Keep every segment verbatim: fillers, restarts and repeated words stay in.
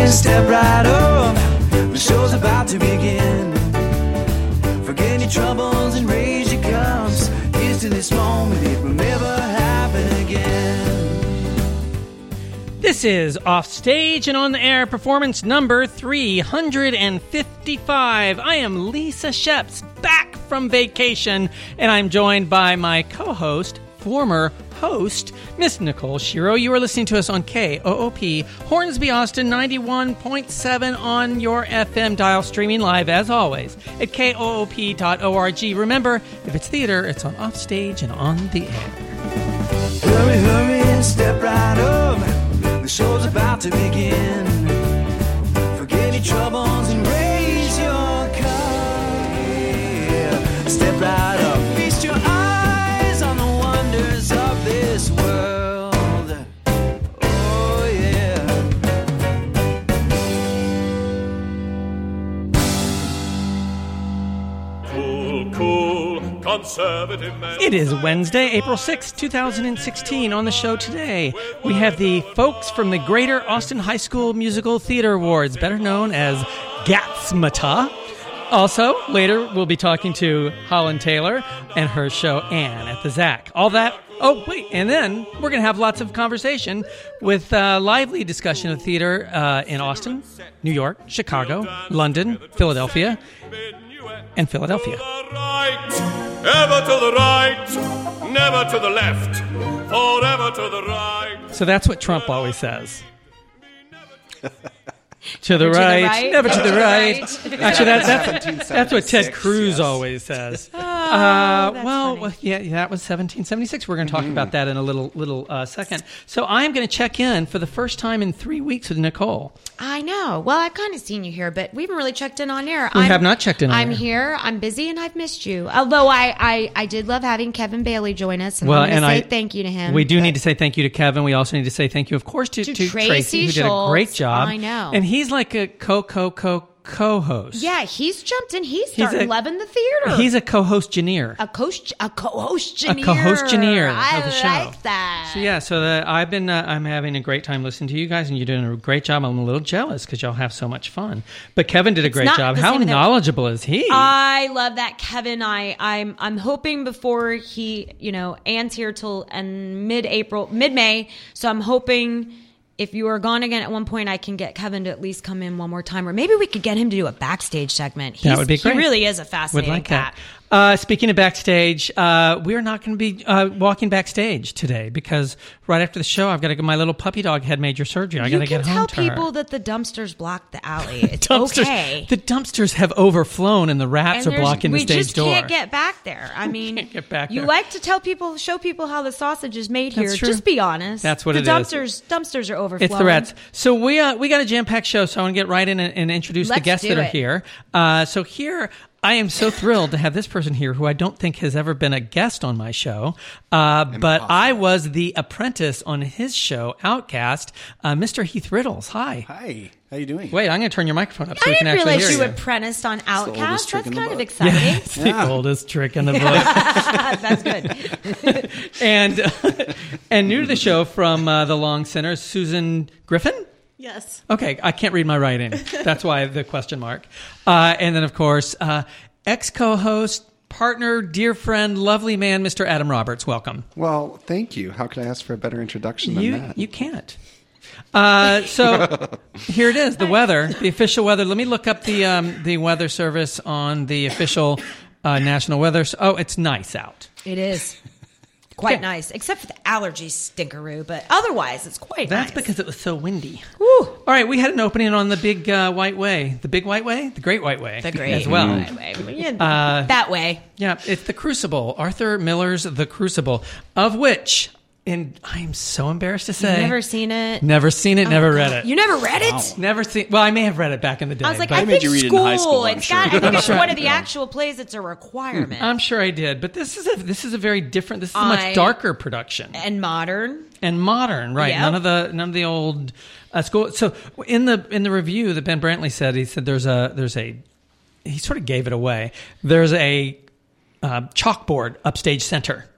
hurry, step right up. The show's about to begin. Forget your troubles and raise your cups. Here's to this moment, it will never happen again. This is Offstage and On the Air performance number three hundred fifty-five. I am Lisa Sheps, back from vacation, and I'm joined by my co-host, former host, Miss Nicole Shiro. You are listening to us on K O O P, Hornsby, Austin, ninety-one point seven on your F M dial, streaming live, as always, at K O O P dot org. Remember, if it's theater, it's on Offstage and On the Air. Hurry, hurry, step right up. The show's about to begin. Forget your troubles and raise your cup. Yeah. Step right up. Feast your eyes on the wonders of this world. Oh, yeah. Cool, cool, conservative man. It is Wednesday, April sixth, twenty sixteen. On the show today, we have the folks from the Greater Austin High School Musical Theater Awards, better known as GATSMATA. Also, later, we'll be talking to Holland Taylor and her show Anne at the Zac. All that. Oh, wait. And then we're going to have lots of conversation with uh, lively discussion of theater uh, in Austin, New York, Chicago, London, Philadelphia, and Philadelphia. To the right, ever to the right, never to the left, forever to the right. So that's what Trump always says. To the, to right, the right, never to the right. right. Actually, that, that's, that's what Ted Cruz yes. always says. Oh, uh, that's well, funny. well, yeah, yeah, that was seventeen seventy-six. We're going to talk mm-hmm. about that in a little little uh, second. So I'm going to check in for the first time in three weeks with Nicole. I know. Well, I've kind of seen you here, but we haven't really checked in on air. We I'm, have not checked in on I'm air. here. I'm busy, and I've missed you. Although I, I, I did love having Kevin Bailey join us, and Well, I'm going and to say I- thank you to him. We do need to say thank you to Kevin. We also need to say thank you, of course, to, To to Tracy Tracy, who did a Schultz. great job. I know. And he's like a co co co co-host. Yeah, he's jumped in. He's He's starting a- loving the theater. He's a co-host engineer. a coach, a co-host A engineer. co-host engineer I of the show. like that. So yeah, so the, I've been uh, I'm having a great time listening to you guys, and you're doing a great job. I'm a little jealous because y'all have so much fun. But Kevin did a great not job. the How same with him. knowledgeable is he? I love that, Kevin. I, I'm I'm hoping before he, you know, Anne's here till and mid-April, mid-May. So I'm hoping if you are gone again at one point, I can get Kevin to at least come in one more time, or maybe we could get him to do a backstage segment. He's, That would be great. He really is a Would fascinating like cat. that. Uh, speaking of backstage, uh, we are not going to be uh, walking backstage today because right after the show, I've got to get my little puppy dog had major surgery. I got You to can get tell home to people her. that the dumpsters block the alley. It's Dumpsters, okay. The dumpsters have overflown and the rats And are there's- blocking the we stage just door. can't get back there. I mean, can't get back you there. like to tell people, show people how the sausage is made That's here. true. Just be honest. That's what the it is. dumpsters, Dumpsters are overflowing. It's the rats. So we uh, we got a jam-packed show, so I want to get right in and, and introduce Let's the guests do that are it. here. Uh, so here, I am so thrilled to have this person here who I don't think has ever been a guest on my show, uh, but I was the apprentice on his show, Outcast, uh, Mister Heath Riddles. Hi. Hi, how you doing? Wait, I'm going to turn your microphone up so I we can didn't actually realize hear you you. apprenticed on oldest Outcast. trick That's in the kind of book. exciting. Yeah, it's the Yeah. oldest trick in the book. That's good. and uh, and new to the show from uh, The Long Sinners, Susan Griffin. Yes. Okay, I can't read my writing. That's why the question mark. Uh, and then, of course, uh, ex-co-host, partner, dear friend, lovely man, Mister Adam Roberts. Welcome. Well, thank you. How could I ask for a better introduction than You that? you can't. Uh, so here it is, the weather, the official weather. Let me look up the um, the weather service on the official uh, national weather. Oh, it's nice out. It is. Quite Okay. nice, except for the allergy stinkeroo, but otherwise it's quite That's nice. because it was so windy. Woo. All right, we had an opening on the big uh, white way. The big white way? The great white way. The great as well. That way. Yeah, Uh, that way. Yeah, it's The Crucible. Arthur Miller's The Crucible, of which, and I am so embarrassed to say, You've never seen it? never seen it, Oh, never God. read it. You never read it? Never seen. Well, I may have read it back in the day. I was like, but I made think you read it in school. high school, I'm it's sure. got. I think it's Sure. one of the Yeah. actual plays. It's a requirement. I'm sure I did. But this is a this is a very different. This is a I- much darker production and modern. and modern, right? Yep. None of the none of the old uh, school. So in the in the review that Ben Brantley said, he said there's a there's a he sort of gave it away. There's a uh, chalkboard upstage center.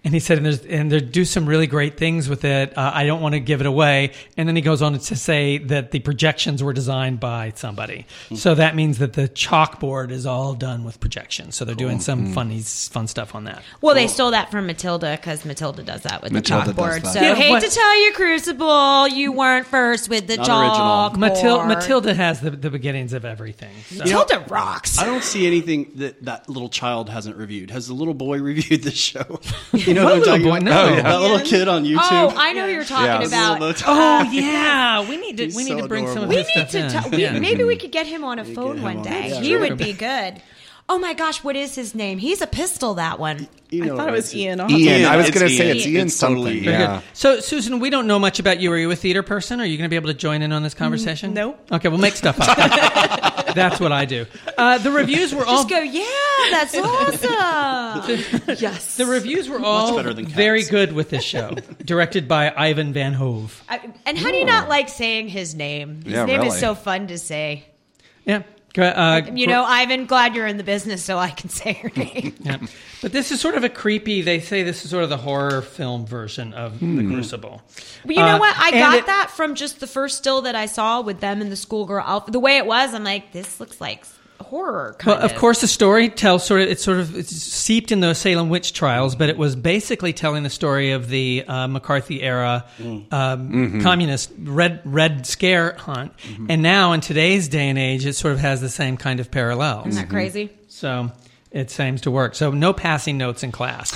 And he said, and, there's, and they do some really great things with it. Uh, I don't want to give it away. And then he goes on to say that the projections were designed by somebody. Mm. So that means that the chalkboard is all done with projections. So they're cool. doing some mm. funny, fun stuff on that. Well, cool. they stole that from Matilda because Matilda does that with Matilda the chalkboard. So yeah, hate what? to tell you, Crucible, you weren't first with the chalkboard. Matilda, Matilda has the, the beginnings of everything. So. Matilda rocks. I don't see anything that that little child hasn't reviewed. Has the little boy reviewed this show? You know what, what I'm talking boy? about? No. Oh, yeah. That little kid on YouTube. Oh, I know who you're talking Yeah. about. Oh yeah, we need to He's we need so to bring some of We his need stuff to. in. Ta- we, yeah. Maybe we could get him on a phone him one on. day. That's He true. would be good. Oh my gosh, what is his name? He's a pistol. That one. You know I thought it was Ian. Ian. I was It's going to say Ian. it's Ian It's something. totally Ian. Very Yeah. good. So, Susan, we don't know much about you. Are you a theater person? Are you going to be able to join in on this conversation? no. Okay, we'll make stuff up. That's what I do. Uh, the reviews were all Just go. Yeah, that's awesome. Yes. the reviews were all better than Cats. very good with this show, directed by Ivan Van Hove. I, and how do you not like saying his name? His Yeah, name is really. so fun to say. Yeah. Uh, You know, Ivan, glad you're in the business so I can say your name. yeah. But this is sort of a creepy. They say this is sort of the horror film version of The Crucible. But you know Uh, what? I and got it- that from just the first still that I saw with them and the schoolgirl outfit. The way it was, I'm like, this looks like horror. Kind Well, of course, the story tells sort of it's sort of it's seeped in those Salem witch trials, but it was basically telling the story of the uh, McCarthy era um, Mm-hmm. communist red red scare hunt, Mm-hmm. and now in today's day and age, it sort of has the same kind of parallels. Isn't that crazy? So it seems to work. So no passing notes in class.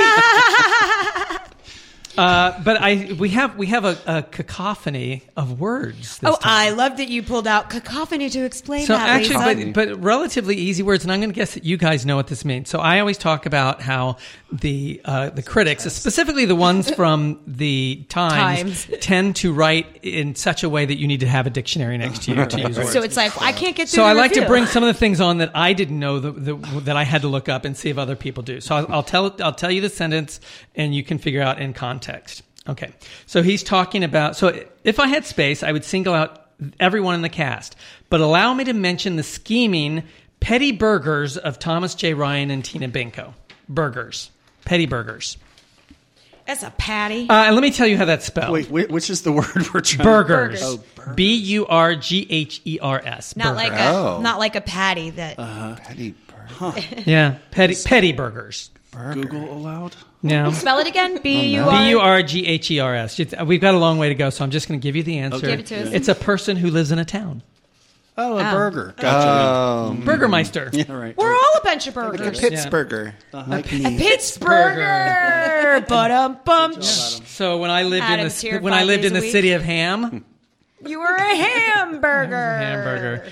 Uh, but I we have we have a, a cacophony of words. This Oh, time. I love that you pulled out cacophony to explain So that. actually, Lisa. but, but relatively easy words, and I'm going to guess that you guys know what this means. So I always talk about how the uh, the critics, specifically the ones from the Times, Times. tend to write in such a way that you need to have a dictionary next to you to use words. So it's like, I can't get through So the I like to review. bring some of the things on that I didn't know the, the, that I had to look up and see if other people do. So I'll, I'll tell I'll tell you the sentence, and you can figure out in context. Okay, so he's talking about. So if I had space, I would single out everyone in the cast, but allow me to mention the scheming petty burgers of Thomas J. Ryan and Tina Binko. Burgers, petty burgers. That's a patty. Uh, and let me tell you how that's spelled. Wait, wait, which is the word we're trying Burgers. to... Oh, B U R G H E R S. not burger. like a Oh. not like a patty that. Petty burger. Yeah, petty petty burgers. Google aloud? Yeah. Spell it again. B U B R. U R G H E R S. We've got a long way to go, so I'm just going to give you the answer. Okay. Give it to us. It's a person who lives in a town. Oh, a Oh. burger. Gotcha. Um, Burgermeister. Yeah, right. We're all a bunch of like a burgers. Pittsburgher. Like me. Pittsburgher. Ba-dum bum. So when I lived Adam's in here the when I five lived days in a the week. city of Ham, You were a hamburger. hamburger.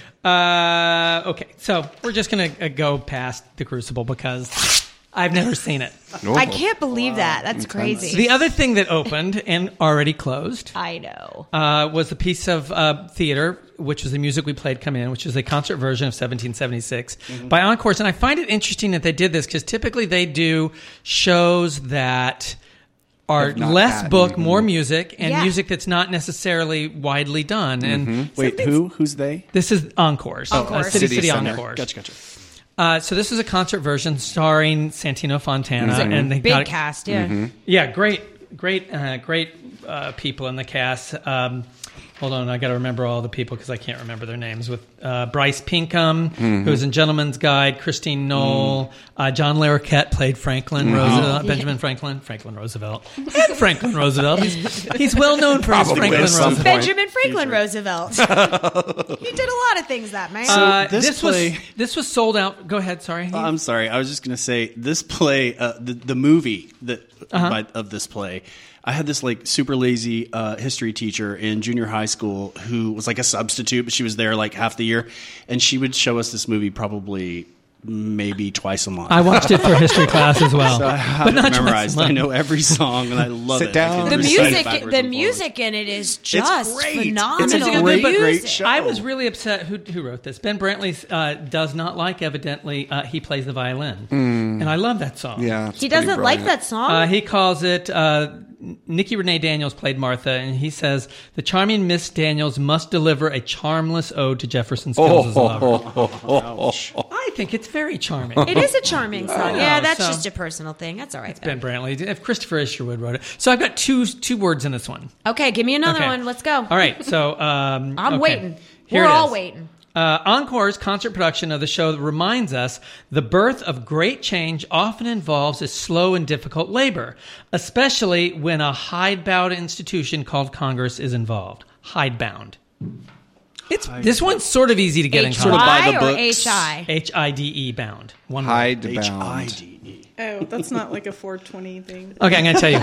Uh, okay, so we're just going to uh, go past The Crucible because I've never seen it. I can't believe that. That's crazy. The other thing that opened and already closed I know. uh, was a piece of uh, theater, which was the music we played come in, which is a concert version of seventeen seventy-six Mm-hmm. by Encores. And I find it interesting that they did this because typically they do shows that are Have not less had- book, mhm. more music, and Yeah. music that's not necessarily widely done. And Wait, who? Who's they? this is Encores. Encores. Uh, City City City Center. Encores. Gotcha, gotcha. Uh, so this is a concert version starring Santino Fontana. Mhm. and they Big got cast, yeah. Yeah, great, great, uh, great uh, people in the cast. Um, hold on, I got to remember all the people because I can't remember their names. With uh, Bryce Pinkham, who's in Gentleman's Guide, Christine Knoll, uh, John Larroquette played Franklin Roosevelt, Benjamin Franklin, Franklin Roosevelt, and Franklin Roosevelt. He's, he's well known for his Probably Franklin at some Roosevelt. point. Benjamin Franklin Roosevelt. he did a lot of things, that man. Uh, this this play- was this was sold out. Go ahead, sorry. Uh, I'm sorry. I was just going to say this play, uh, the the movie that by, of this play. I had this like super lazy uh, history teacher in junior high school who was like a substitute, but she was there like half the year, and she would show us this movie probably maybe twice a month. I watched it for history class as well, So I have but it not twice a memorized. I month. know every song, and I love Sit it. down. I the can recite it music, backwards the and music in it is just great. phenomenal. It's It's a a great, good- great show. I was really upset. Who, who wrote this? Ben Brantley uh, does not like, evidently, uh, he plays the violin. And I love that song. Yeah. it's He pretty doesn't like brilliant. that song. Uh, he calls it, uh, Nikki Renee Daniels played Martha, and he says, the charming Miss Daniels must deliver a charmless ode to Jefferson Skills' Oh, lover. oh, oh, oh, oh. I think it's very charming. It is a charming song. Yeah, that's so- just a personal thing. That's all right. Ben Brantley. If Christopher Isherwood wrote it. So I've got two two words in this one. Okay, give me another Okay. one. Let's go. All right. So um, I'm okay. waiting. Here We're it all is. waiting. Uh, Encore's concert production of the show reminds us the birth of great change often involves a slow and difficult labor, especially when a hidebound institution called Congress is involved. Hidebound. It's this one's sort of easy to get in H context. by Y the or books. H I? H I D E bound. One word. Hide H I bound. D E. Oh, that's not like a four twenty thing. Okay, I'm going to tell you.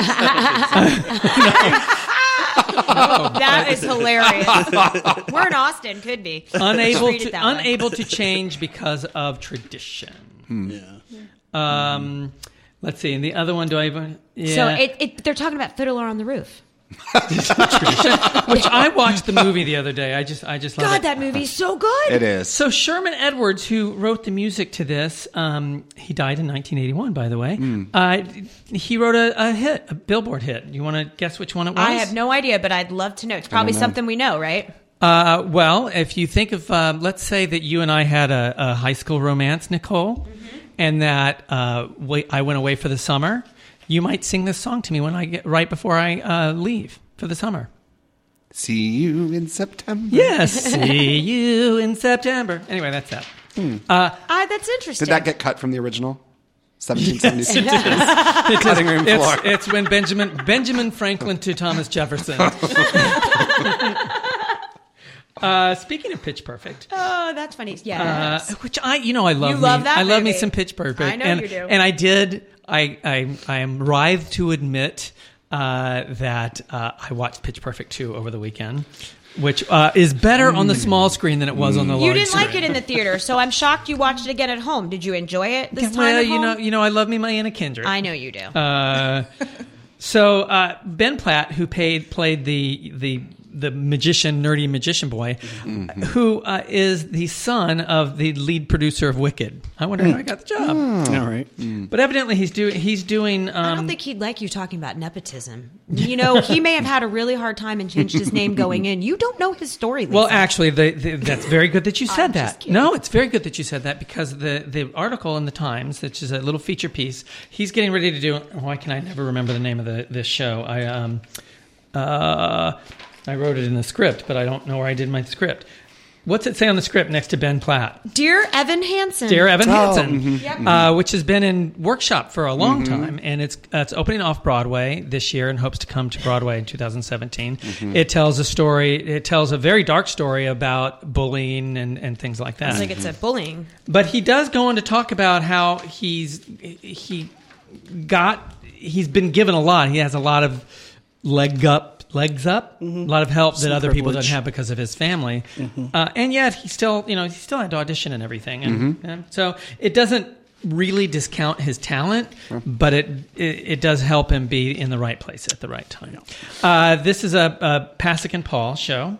That is hilarious. We're in Austin. Could be. unable Treat it to that way. unable to change because of tradition. Yeah. Um, let's see. And the other one, do I even? Yeah. So it, it, they're talking about Fiddler on the Roof. Which I watched the movie the other day. I just, I just love God, it. that movie's so good. It is. So Sherman Edwards, who wrote the music to this, um, he died in nineteen eighty-one, by the way. Uh, he wrote a, a hit, a Billboard hit. You want to guess which one it was? I have no idea, but I'd love to know. It's probably know. something we know, right? Uh, well, if you think of, uh, let's say that you and I had a, a high school romance, Nicole, and that uh, we, I went away for the summer, you might sing this song to me when I get right before I uh, leave for the summer. See you in September. Yes, see you in September. Anyway, that's that. Ah, that's interesting. Did that get cut from the original? seventeen seventy-six. It's, Cutting room floor. it's, it's when Benjamin Benjamin Franklin to Thomas Jefferson. uh, speaking of Pitch Perfect, Oh, that's funny. uh, Yes. which I, you know, I love. You me, love that I love me movie. some Pitch Perfect. I know and, you do. And I did. I I I am writhed to admit uh, that uh, I watched Pitch Perfect two over the weekend, which uh, is better on the small screen than it was on the large You didn't screen. like it in the theater, so I'm shocked you watched it again at home. Did you enjoy it this time well, at you home? know, you know, I love me my Anna Kendrick. I know you do. Uh, so uh, Ben Platt, who paid, played the the the magician, nerdy magician boy, who uh, is the son of the lead producer of Wicked. I wonder how I got the job. All right. But evidently, he's doing he's doing. Um, I don't think he'd like you talking about nepotism. You know, he may have had a really hard time and changed his name going in. You don't know his story, Lisa. Well, actually, the, the, that's very good that you said I'm just that. kidding. No, it's very good that you said that because the, the article in the Times, which is a little feature piece, he's getting ready to do. Why can I never remember the name of the this show? I um, uh, I wrote it in the script, but I don't know where I did my script. What's it say on the script next to Ben Platt? Dear Evan Hansen. Dear Evan Oh, Hansen, Yep. uh, which has been in workshop for a long time, and it's uh, it's opening off Broadway this year and hopes to come to Broadway in two thousand seventeen. It tells a story. It tells a very dark story about bullying and, and things like that. It's like it's a bullying. But he does go on to talk about how he's he got he's been given a lot. He has a lot of leg up. Legs up, a lot of help Some that other people don't privilege. have because of his family, uh, and yet he still, you know, he still had to audition and everything, and, and so it doesn't really discount his talent, but it, it it does help him be in the right place at the right time. Uh, this is a, a Pasek and Paul show,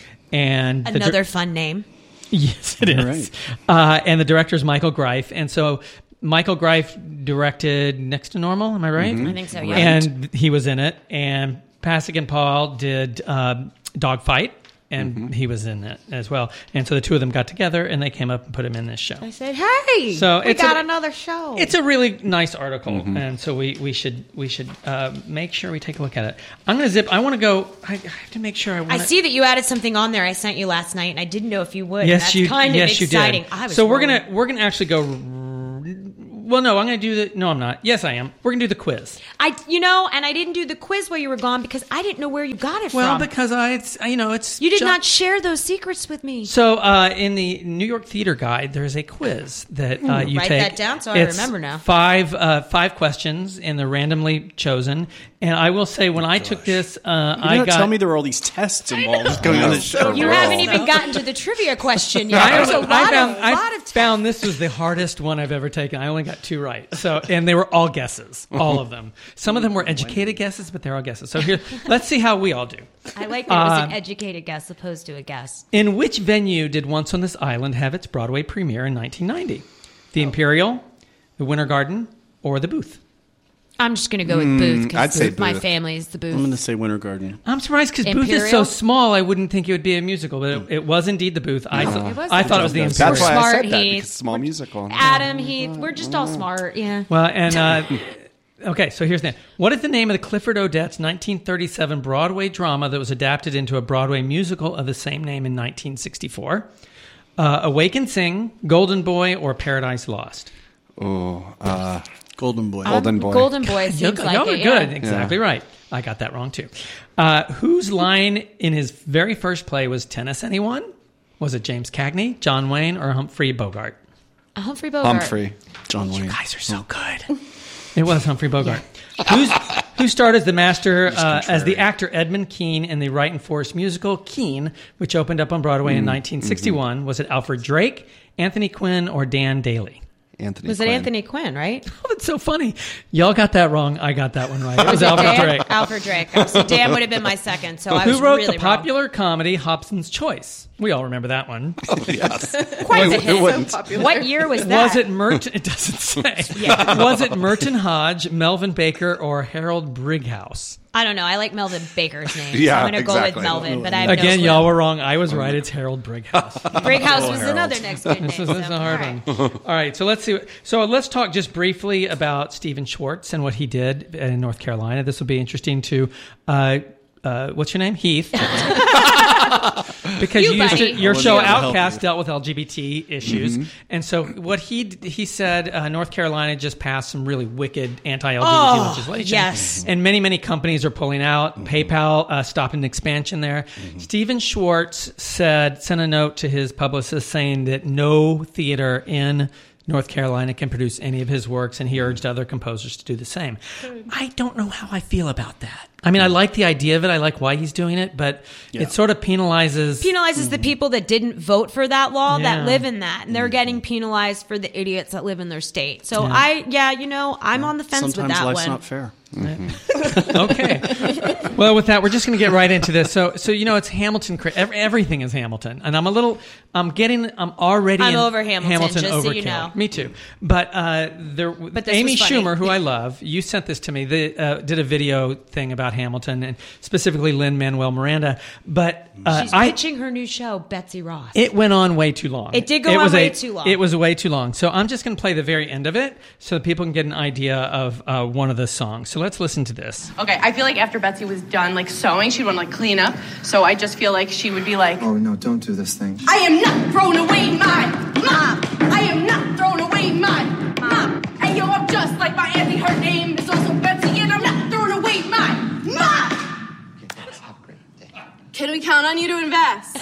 and the dir- Another fun name. yes, it is, Right. uh, and the director is Michael Greif, and so. Michael Greif directed Next to Normal, am I right? I think so, yeah. And he was in it. And Pasek and Paul did um, Dogfight, and he was in it as well. And so the two of them got together, and they came up and put him in this show. I said, hey, So we it's got a- another show. It's a really nice article, and so we, we should we should uh, make sure we take a look at it. I'm going to zip. I want to go. I, I have to make sure I want. I see that you added something on there I sent you last night, and I didn't know if you would. and Yes, that's you. kind yes, of you exciting. did. I was so we're wrong. gonna we're gonna actually go. Well, no, I'm going to do the. No, I'm not. Yes, I am. We're going to do the quiz. I, you know, and I didn't do the quiz while you were gone because I didn't know where you got it Well, from. because I, it's, you know, it's you did ju- not share those secrets with me. So, uh, in the New York Theater Guide, there's a quiz that uh, you Write take. that down so I It's remember now. Five, uh, five questions, and they're randomly chosen. And I will say, when I took this, uh, You I didn't got. tell me there were all these tests involved going on the show. You We're haven't all- even gotten to the trivia question yet. I, There's a I lot found, of, I lot of found this was the hardest one I've ever taken. I only got two right. So, and they were all guesses, all of them. Some of them were educated guesses, but they're all guesses. So here, let's see how we all do. I like that it was an Uh, educated guess opposed to a guess. In which venue did Once on This Island have its Broadway premiere in nineteen ninety? The Imperial, the Winter Garden, or the Booth? I'm just going to go with Booth I'd say because my Booth. family is the Booth. I'm going to say Winter Garden. I'm surprised because Booth is so Imperial? small. I wouldn't think it would be a musical, but it, it was indeed the Booth. I, th- It was I the thought it was the That's Imperial. why I Smart said that, Heath. because small musical. Adam, Heath, we're just all smart. Yeah. Well, and uh, okay, so here's the what is the name of the Clifford Odets nineteen thirty-seven Broadway drama that was adapted into a Broadway musical of the same name in nineteen sixty-four? Uh, Awake and Sing, Golden Boy, or Paradise Lost? Oh, uh, Golden Boy. Golden Boy. Golden Boy Y'all, seems like y'all are it, good. yeah. Exactly right. I got that wrong too. Uh, whose line in his very first play was "Tennis Anyone"? Was it James Cagney, John Wayne, or Humphrey Bogart? Uh, Humphrey Bogart. Humphrey. John Wayne. Guys are so good. It was Humphrey Bogart. Who's, who starred as the master, uh, as the actor Edmund Kean in the Wright and Forrest musical Kean, which opened up on Broadway in nineteen sixty-one? Was it Alfred Drake, Anthony Quinn, or Dan Daly? Anthony Was it Quinn. Anthony Quinn, right? Oh, that's so funny. Y'all got that wrong. I got that one right. It was Alfred Dan? Drake. Alfred Drake. So Dan would have been my second. So I was Who wrote really the popular comedy Hobson's Choice? We all remember that one. Oh, yes. wrong. Quite the Who hit. wouldn't? What year was that? Was it Merton? It doesn't say. Was it Merton Hodge, Melvin Baker, or Harold Brighouse? I don't know. I like Melvin Baker's name. so Yeah, I'm going to go with exactly. Melvin, but I have Again, no y'all were wrong. I was right. It's Harold Brighouse. Brighouse was another next good name. This is, this is so, a hard all right. one. All right, so let's see. So let's talk just briefly about Stephen Schwartz and what he did in North Carolina. This will be interesting to, uh, uh, what's your name? Heath. Because You, you used to, buddy. your I show wasn't gonna help Outcast you. dealt with L G B T issues, and so what he he said, uh, North Carolina just passed some really wicked anti-L G B T Oh, legislation. yes. And many, many companies are pulling out. PayPal uh, stopping expansion there. Stephen Schwartz said, sent a note to his publicist saying that no theater in North Carolina can produce any of his works, and he urged other composers to do the same. I don't know how I feel about that. I mean, I like the idea of it. I like why he's doing it, but it sort of penalizes... Penalizes the people that didn't vote for that law Yeah. that live in that, and they're getting penalized for the idiots that live in their state. So I, yeah, you know, I'm on the fence with Sometimes that life's one. not fair. Okay. Well, with that, we're just going to get right into this. So, so you know, it's Hamilton. cra- ev- Everything is Hamilton, and I'm a little. I'm getting. I'm already. I'm in over Hamilton, just so overkill. you know. Me too. But uh, there. But this Amy was funny. Schumer, who I love, you sent this to me. The, uh, did a video thing about Hamilton and specifically Lin-Manuel Miranda. But uh, She's I. pitching her new show, Betsy Ross. It went on way too long. It did go on was way a- too long. It was way too long. So I'm just going to play the very end of it so that people can get an idea of uh, one of the songs. So let's listen to this. Okay, I feel like after Betsy was done like sewing, she'd want to like clean up. So I just feel like she would be like, Oh no, don't do this thing. I am not throwing away my mom. I am not throwing away my mom. And yo, I'm just like my auntie. Her name is also Betsy, and I'm not throwing away my mom. Can we count on you to invest?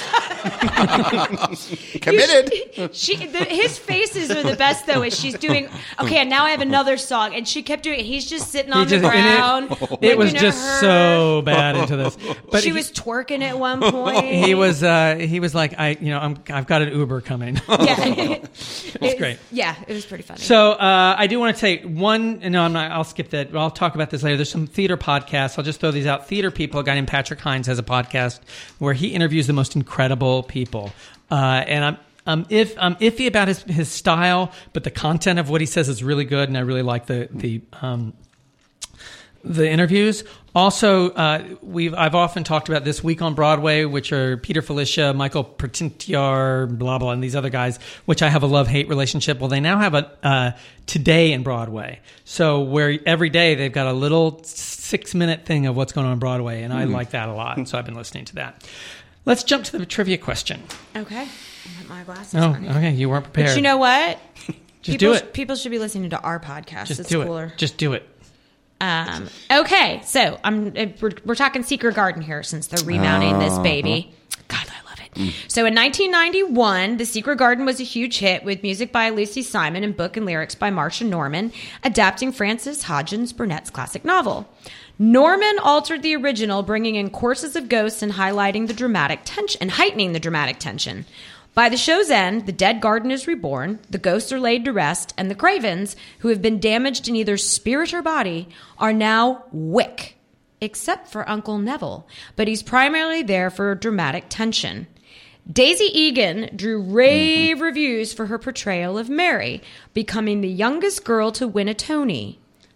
Committed. She, the, his faces are the best though. As she's doing, okay, and now I have another song, and she kept doing. He's just sitting on He the just- and ground. It, it looking was at just her. so bad into this. But she he, was twerking at one point. he was uh, he was like, I you know I'm I've got an Uber coming. Yeah, it was great. Yeah, it was pretty funny. So uh, I do want to say one. No, I'm not. I'll skip that. I'll talk about this later. There's some theater podcasts. I'll just throw these out. Theater people. A guy named Patrick Hines has a podcast where he interviews the most incredible people. Uh, and I'm I'm if I'm iffy about his his style, but the content of what he says is really good, and I really like the the. Um, The interviews. Also, uh, we've I've often talked about This Week on Broadway, which are Peter Felicia, Michael Pertintiar, blah blah, and these other guys, which I have a love-hate relationship. Well, they now have a uh, Today in Broadway, so where every day they've got a little six-minute thing of what's going on in Broadway, and I like that a lot. So I've been listening to that. Let's jump to the trivia question. okay, I'll put my glasses Oh, on. okay, you weren't prepared. But you know what? Just people, do it. People should be listening to our podcast. Just it's do cooler. it. Just do it. Um, okay, so I'm we're, we're talking Secret Garden here since they're remounting this baby. God, I love it. So in nineteen ninety-one, The Secret Garden was a huge hit with music by Lucy Simon and book and lyrics by Marcia Norman, adapting Frances Hodgins Burnett's classic novel. Norman altered the original, bringing in courses of ghosts and highlighting the dramatic tension and heightening the dramatic tension. By the show's end, the dead garden is reborn, the ghosts are laid to rest, and the Cravens, who have been damaged in either spirit or body, are now Wick, except for Uncle Neville, but he's primarily there for dramatic tension. Daisy Egan drew rave reviews for her portrayal of Mary, becoming the youngest girl to win a Tony.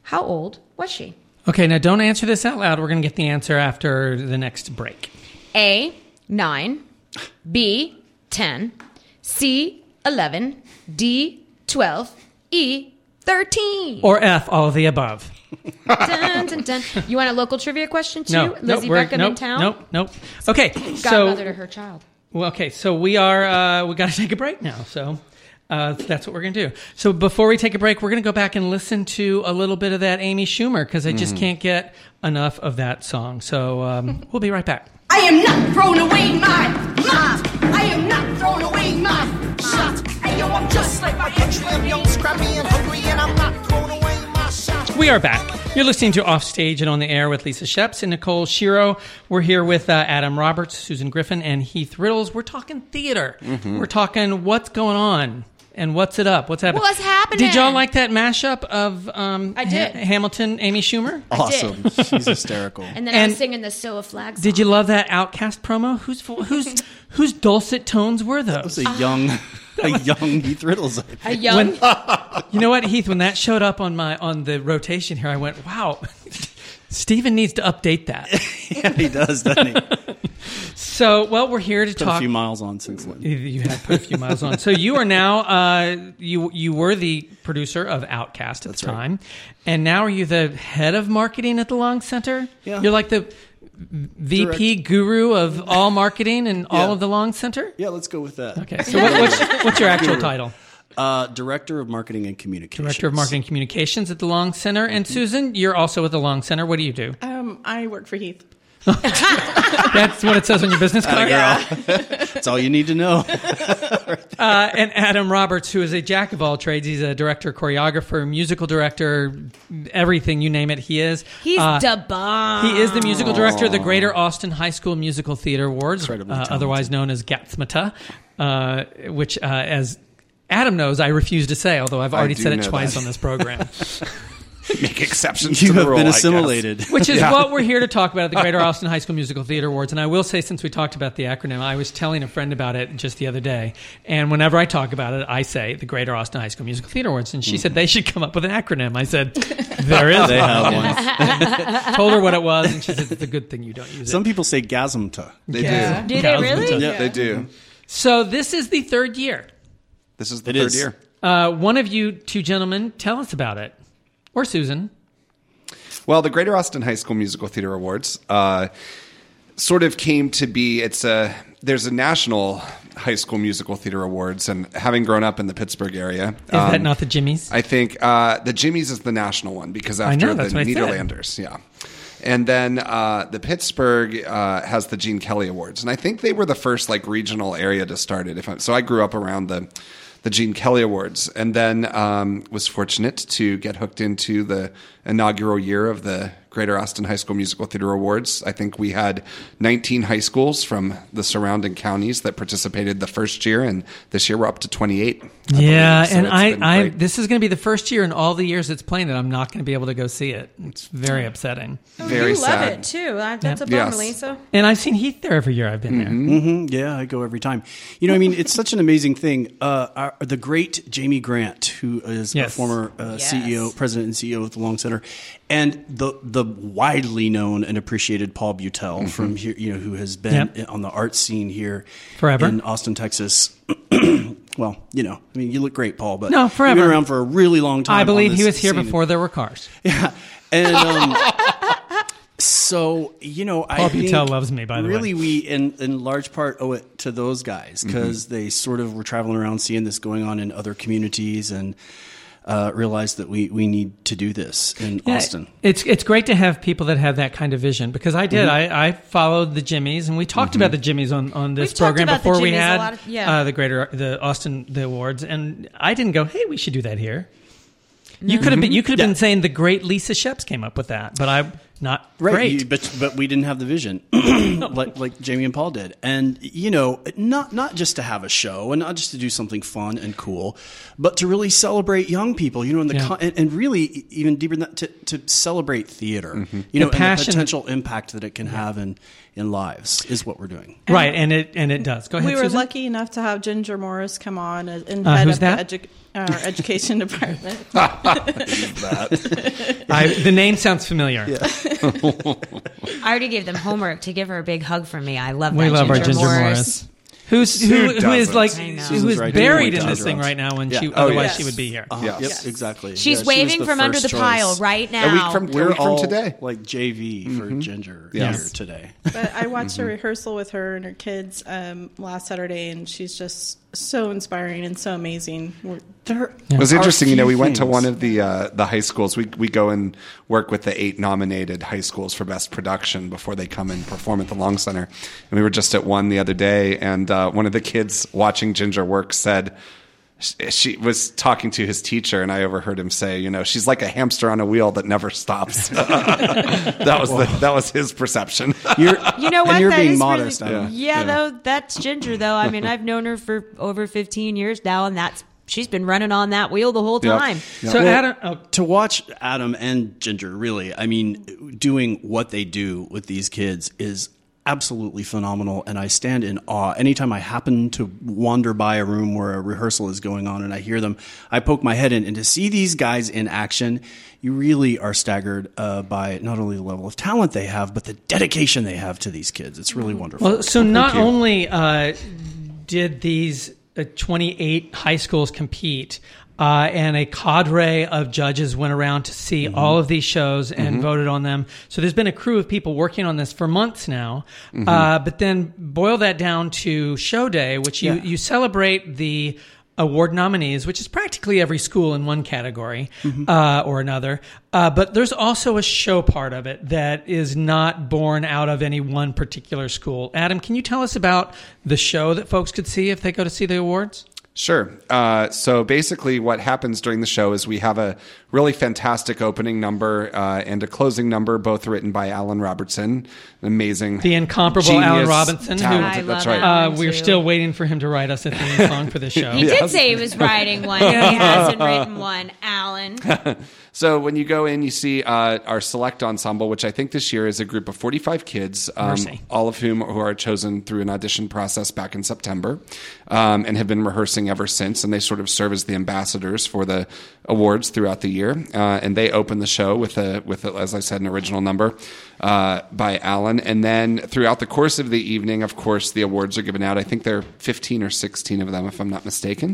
How old was she? Okay, now don't answer this out loud. We're going to get the answer after the next break. A, nine, B, ten, C, eleven, D, twelve, E, thirteen. Or F, all of the above. Dun, dun, dun. You want a local trivia question too? No, Lizzie nope, we're- Beckham nope, in town? Nope, nope. Okay, Godmother so to her child. well, okay, so we are uh, we got to take a break now. So uh, that's what we're going to do. So before we take a break, we're going to go back and listen to a little bit of that Amy Schumer because I just can't get enough of that song. So um, we'll be right back. I am not throwing away my mom. I am not throwing away my shot. Hey yo, I'm just like my country. I'm young, scrappy, and hungry, and I'm not throwing away my shot. We are back. You're listening to Offstage and on the Air with Lisa Sheps and Nicole Shiro. We're here with uh, Adam Roberts, Susan Griffin, and Heath Riddles. We're talking theater. We're talking what's going on and what's it up. What's happening? What's happening? Did y'all like that mashup of um, I did. Ha- Hamilton, Amy Schumer? Awesome. She's hysterical. And then I And- was singing the So a Flag song. Did you love that Outcast promo? Whose whose whose dulcet tones were That was those? a young, a young Heath Riddles. I think. A young... You know what, Heath? When that showed up on my on the rotation here, I went, "Wow, Steven needs to update that." Yeah, he does, doesn't he? So, well, we're here to Put talk. a few miles on since then. You have put a few miles on. So you are now uh, you you were the producer of Outcast at That's the right. time, and now are you the head of marketing at the Long Center? Yeah. You're like the V P guru of all marketing and all Yeah. of the Long Center. Yeah, let's go with that. Okay. So what, what's what's your actual title? Uh, Director of Marketing and Communications. Director of Marketing and Communications at the Long Center. And Susan, you're also at the Long Center. What do you do? Um, I work for Heath. That's what it says on your business card. That's all you need to know. Uh, and Adam Roberts, who is a jack of all trades. He's a director, choreographer, musical director, everything, you name it, he is. He's Uh, da bomb. He is the musical director of the Greater Austin High School Musical Theater Awards, Incredibly uh, talented. otherwise known as GATSMATA, uh, which, uh, as Adam knows, I refuse to say, although I've already do said it know twice that. on this program. Make exceptions You to the have rule, been I guess. assimilated. Which is Yeah. what we're here to talk about at the Greater Austin High School Musical Theater Awards. And I will say, since we talked about the acronym, I was telling a friend about it just the other day. And whenever I talk about it, I say the Greater Austin High School Musical Theater Awards. And she said they should come up with an acronym. I said, there is They one. have one. Told her what it was, and she said, it's a good thing you don't use Some it. people say gasmta. They Yeah. do. Do they really? Yeah. They do. So this is the third year. This is the It third is. year. Uh, one of you two gentlemen, tell us about it. Or Susan. Well, the Greater Austin High School Musical Theater Awards uh, sort of came to be. It's a there's a national high school musical theater awards, and having grown up in the Pittsburgh area, Is that um, not the Jimmys? I think uh, the Jimmys is the national one because I after know, that's the what I said. Nederlanders, yeah. And then uh, the Pittsburgh uh, has the Gene Kelly Awards, and I think they were the first like regional area to start it. If I, so, I grew up around the the Gene Kelly Awards, and then um, was fortunate to get hooked into the inaugural year of the Greater Austin High School Musical Theater Awards. I think we had nineteen high schools from the surrounding counties that participated the first year, and this year we're up to twenty-eight. I Yeah, believe. So and it's I, been I, great. this is going to be the first year in all the years it's playing that I'm not going to be able to go see it. It's very upsetting. very you sad. love it too. That, that's a bummer, Yes. Lisa. And I've seen Heath there every year I've been there. hmm Yeah, I go every time. You know, I mean, it's such an amazing thing. Uh, our, the great Jamie Grant, who is Yes. a former uh, Yes. C E O, president and C E O of the Long Center, and the the widely known and appreciated Paul Butel from here, you know, who has been Yep. on the art scene here Forever. in Austin, Texas. Well, you know, I mean, you look great, Paul, but No, forever. you've been around for a really long time. I on believe he this was here scene. before there were cars. Yeah, and um, so you know, Paul I Butel think loves me, by the way. really we in in large part owe it to those guys because Mm-hmm. they sort of were traveling around seeing this going on in other communities and uh, realized that we we need to do this in Yeah, Austin. It's it's great to have people that have that kind of vision because I did. I, I followed the Jimmys and we talked about the Jimmys on, on this We've talked program about the before we Jimmys a had lot of- yeah. uh, the greater the Austin the awards and I didn't go, hey, we should do that here. You could have been you could have been saying the great Lisa Sheps came up with that, but I not Right, great. you- but but we didn't have the vision like like Jamie and Paul did, and you know, not not just to have a show and not just to do something fun and cool, but to really celebrate young people, you know, and the Yeah. con- and, and really even deeper than that, to to celebrate theater, Mm-hmm. you know, The and passion- the potential impact that it can have in in lives is what we're doing. Right, and it and it does. Go ahead, We were Susan. lucky enough to have Ginger Morris come on and and Uh, head who's up that? the edu- our education department. I, the name sounds familiar. I already gave them homework to give her a big hug from me. I love We that love Ginger our Ginger Morris. Morris. Who's who, Who who is doesn't? like I know. who Susan's is right. buried Who in this doesn't? thing right now when Yeah. she Oh, otherwise yes. she would be here. Uh-huh. Yes. Yes, exactly. She's Yeah, she was waving the from under first the pile choice. right now. A week from, a We're week from all today. like J V for Ginger Yes. here today. But I watched a rehearsal with her and her kids um, last Saturday, and she's just so inspiring and so amazing. We're, There It was are interesting. You know, few we went to things. one of the uh, the high schools. We we go and work with the eight nominated high schools for best production before they come and perform at the Long Center. And we were just at one the other day, and uh, one of the kids watching Ginger work said she, she was talking to his teacher, and I overheard him say, "You know, she's like a hamster on a wheel that never stops." that was the, that was his perception. You're, You know what? And you're That being is modest. Really, Adam. yeah, though that's Ginger. Though I mean, I've known her for over fifteen years now, and that's she's been running on that wheel the whole Yep. time. Yep. So Well, Adam, oh, to watch Adam and Ginger, really, I mean, doing what they do with these kids is absolutely phenomenal, and I stand in awe. Anytime I happen to wander by a room where a rehearsal is going on and I hear them, I poke my head in, and to see these guys in action, you really are staggered uh, by not only the level of talent they have, but the dedication they have to these kids. It's really wonderful. well, so not you. only uh, did these uh, twenty-eight high schools compete, uh, and a cadre of judges went around to see Mm-hmm. all of these shows and voted on them. So there's been a crew of people working on this for months now. Mm-hmm. Uh, but then boil that down to show day, which you, Yeah. you celebrate the award nominees, which is practically every school in one category uh, or another. Uh, but there's also a show part of it that is not born out of any one particular school. Adam, can you tell us about the show that folks could see if they go to see the awards? Sure. Uh, so basically, what happens during the show is we have a really fantastic opening number uh, and a closing number, both written by Alan Robertson, an amazing, The incomparable genius, Alan Robinson, who- talented- I that's love right. Alan. Uh, we're too. still waiting for him to write us a theme song for the show. He did say he was writing one. He hasn't written one, Alan. So when you go in, you see uh, our select ensemble, which I think this year is a group of forty-five kids, um, Mercy. all of whom who are chosen through an audition process back in September, um, and have been rehearsing ever since. And they sort of serve as the ambassadors for the awards throughout the year. Uh, and they open the show with a with a, as I said, an original number uh, by Alan. And then throughout the course of the evening, of course, the awards are given out. I think there are fifteen or sixteen of them, if I'm not mistaken.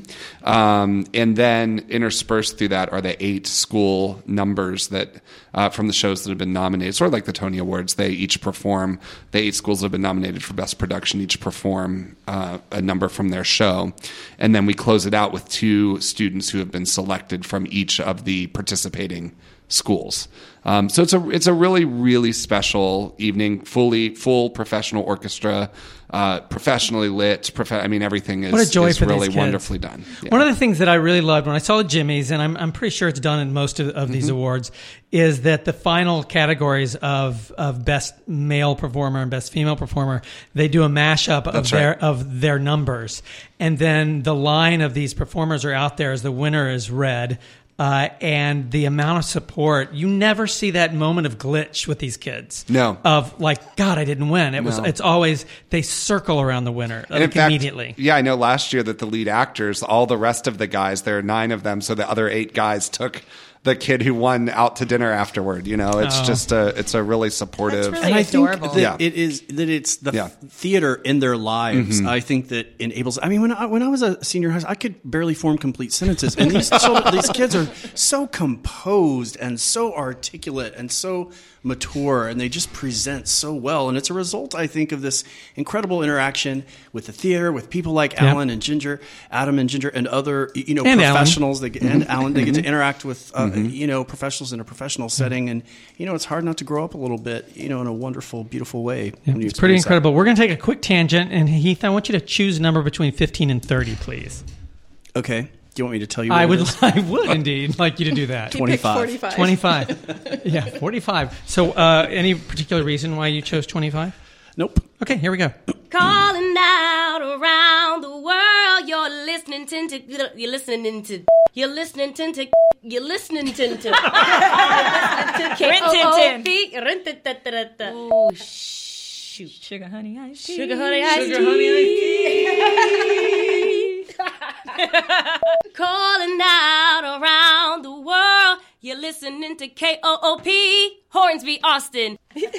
Um, and then interspersed through that are the eight school numbers that uh, from the shows that have been nominated, sort of like the Tony Awards. They each perform. The eight schools that have been nominated for best production each perform uh, a number from their show, and then we close it out with two students who have been selected from each of the participating schools. Um, so it's a it's a really really special evening, fully full professional orchestra, uh, professionally lit. Prof- I mean, everything is, What a joy is for really these kids. wonderfully done. Yeah. One of the things that I really loved when I saw the Jimmys, and I'm, I'm pretty sure it's done in most of, of these awards, is that the final categories of of best male performer and best female performer, they do a mashup of That's their right. of their numbers, and then the line of these performers are out there as the winner is read. Uh, and the amount of support, you never see that moment of glitch with these kids. No. Of like, God, I didn't win. It was. No. It's always they circle around the winner And in like, fact, immediately. yeah, I know last year that the lead actors, all the rest of the guys, there are nine of them, so the other eight guys took the kid who won out to dinner afterward. You know, it's Oh. just a, it's a really supportive. That's really And I adorable. think that Yeah. it is that it's the Yeah. theater in their lives. I think that enables. I mean, when I, when I was a senior high, I could barely form complete sentences, and these children, these kids are so composed and so articulate and so mature, and they just present so well. And it's a result, I think, of this incredible interaction with the theater, with people like Yeah. Alan and Ginger, Adam and Ginger, and other you know And Alan. professionals. They get, and Alan, they get to interact with uh, you know professionals in a professional setting, and you know it's hard not to grow up a little bit, you know, in a wonderful, beautiful way. when you It's pretty experience that. incredible. We're going to take a quick tangent, and Heath, I want you to choose a number between fifteen and thirty, please. Okay. Do you want me to tell you? I what it would, is? I would indeed like you to do that. He picked twenty-five. forty-five. twenty-five. Yeah, forty-five. So, uh, any particular reason why you chose twenty-five? Nope. Okay, here we go. Calling out around the world. You're listening to, to you're listening to you're listening to, to you're listening to to K O O P. Oh shoot! Sugar honey iced tea. Sugar honey iced Sugar honey tea. Calling out around the world. You're listening to K O O P, Hornsby, Austin.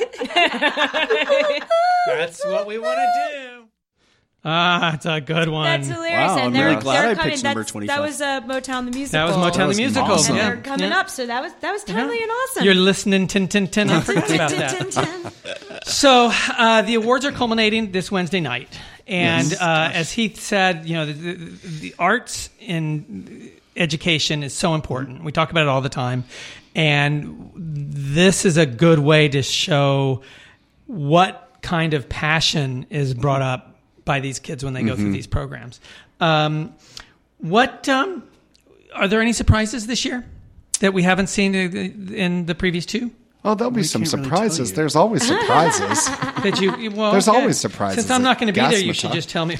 That's what we want to do. Ah, it's a good one. That's hilarious. Wow, and I'm they're, really glad they're I coming. picked number That's, twenty-five. that was uh, Motown the musical. That was Motown That the was musical. awesome. And Yeah. they're coming Yeah. up, so that was that was totally Yeah. an awesome. You're listening, tin, tin, tin. I forgot about that. So uh, the awards are culminating this Wednesday night, and Yes. uh, as Heath said, you know, the, the, the arts in education is so important. We talk about it all the time, and this is a good way to show what kind of passion is brought up by these kids when they go through these programs. Um, what um, are there any surprises this year that we haven't seen in the previous two? Oh, there'll be We some can't really surprises. tell you. There's always surprises. That you, well, There's okay. always surprises Since I'm not at going to be there, you Gasmata. should just tell me.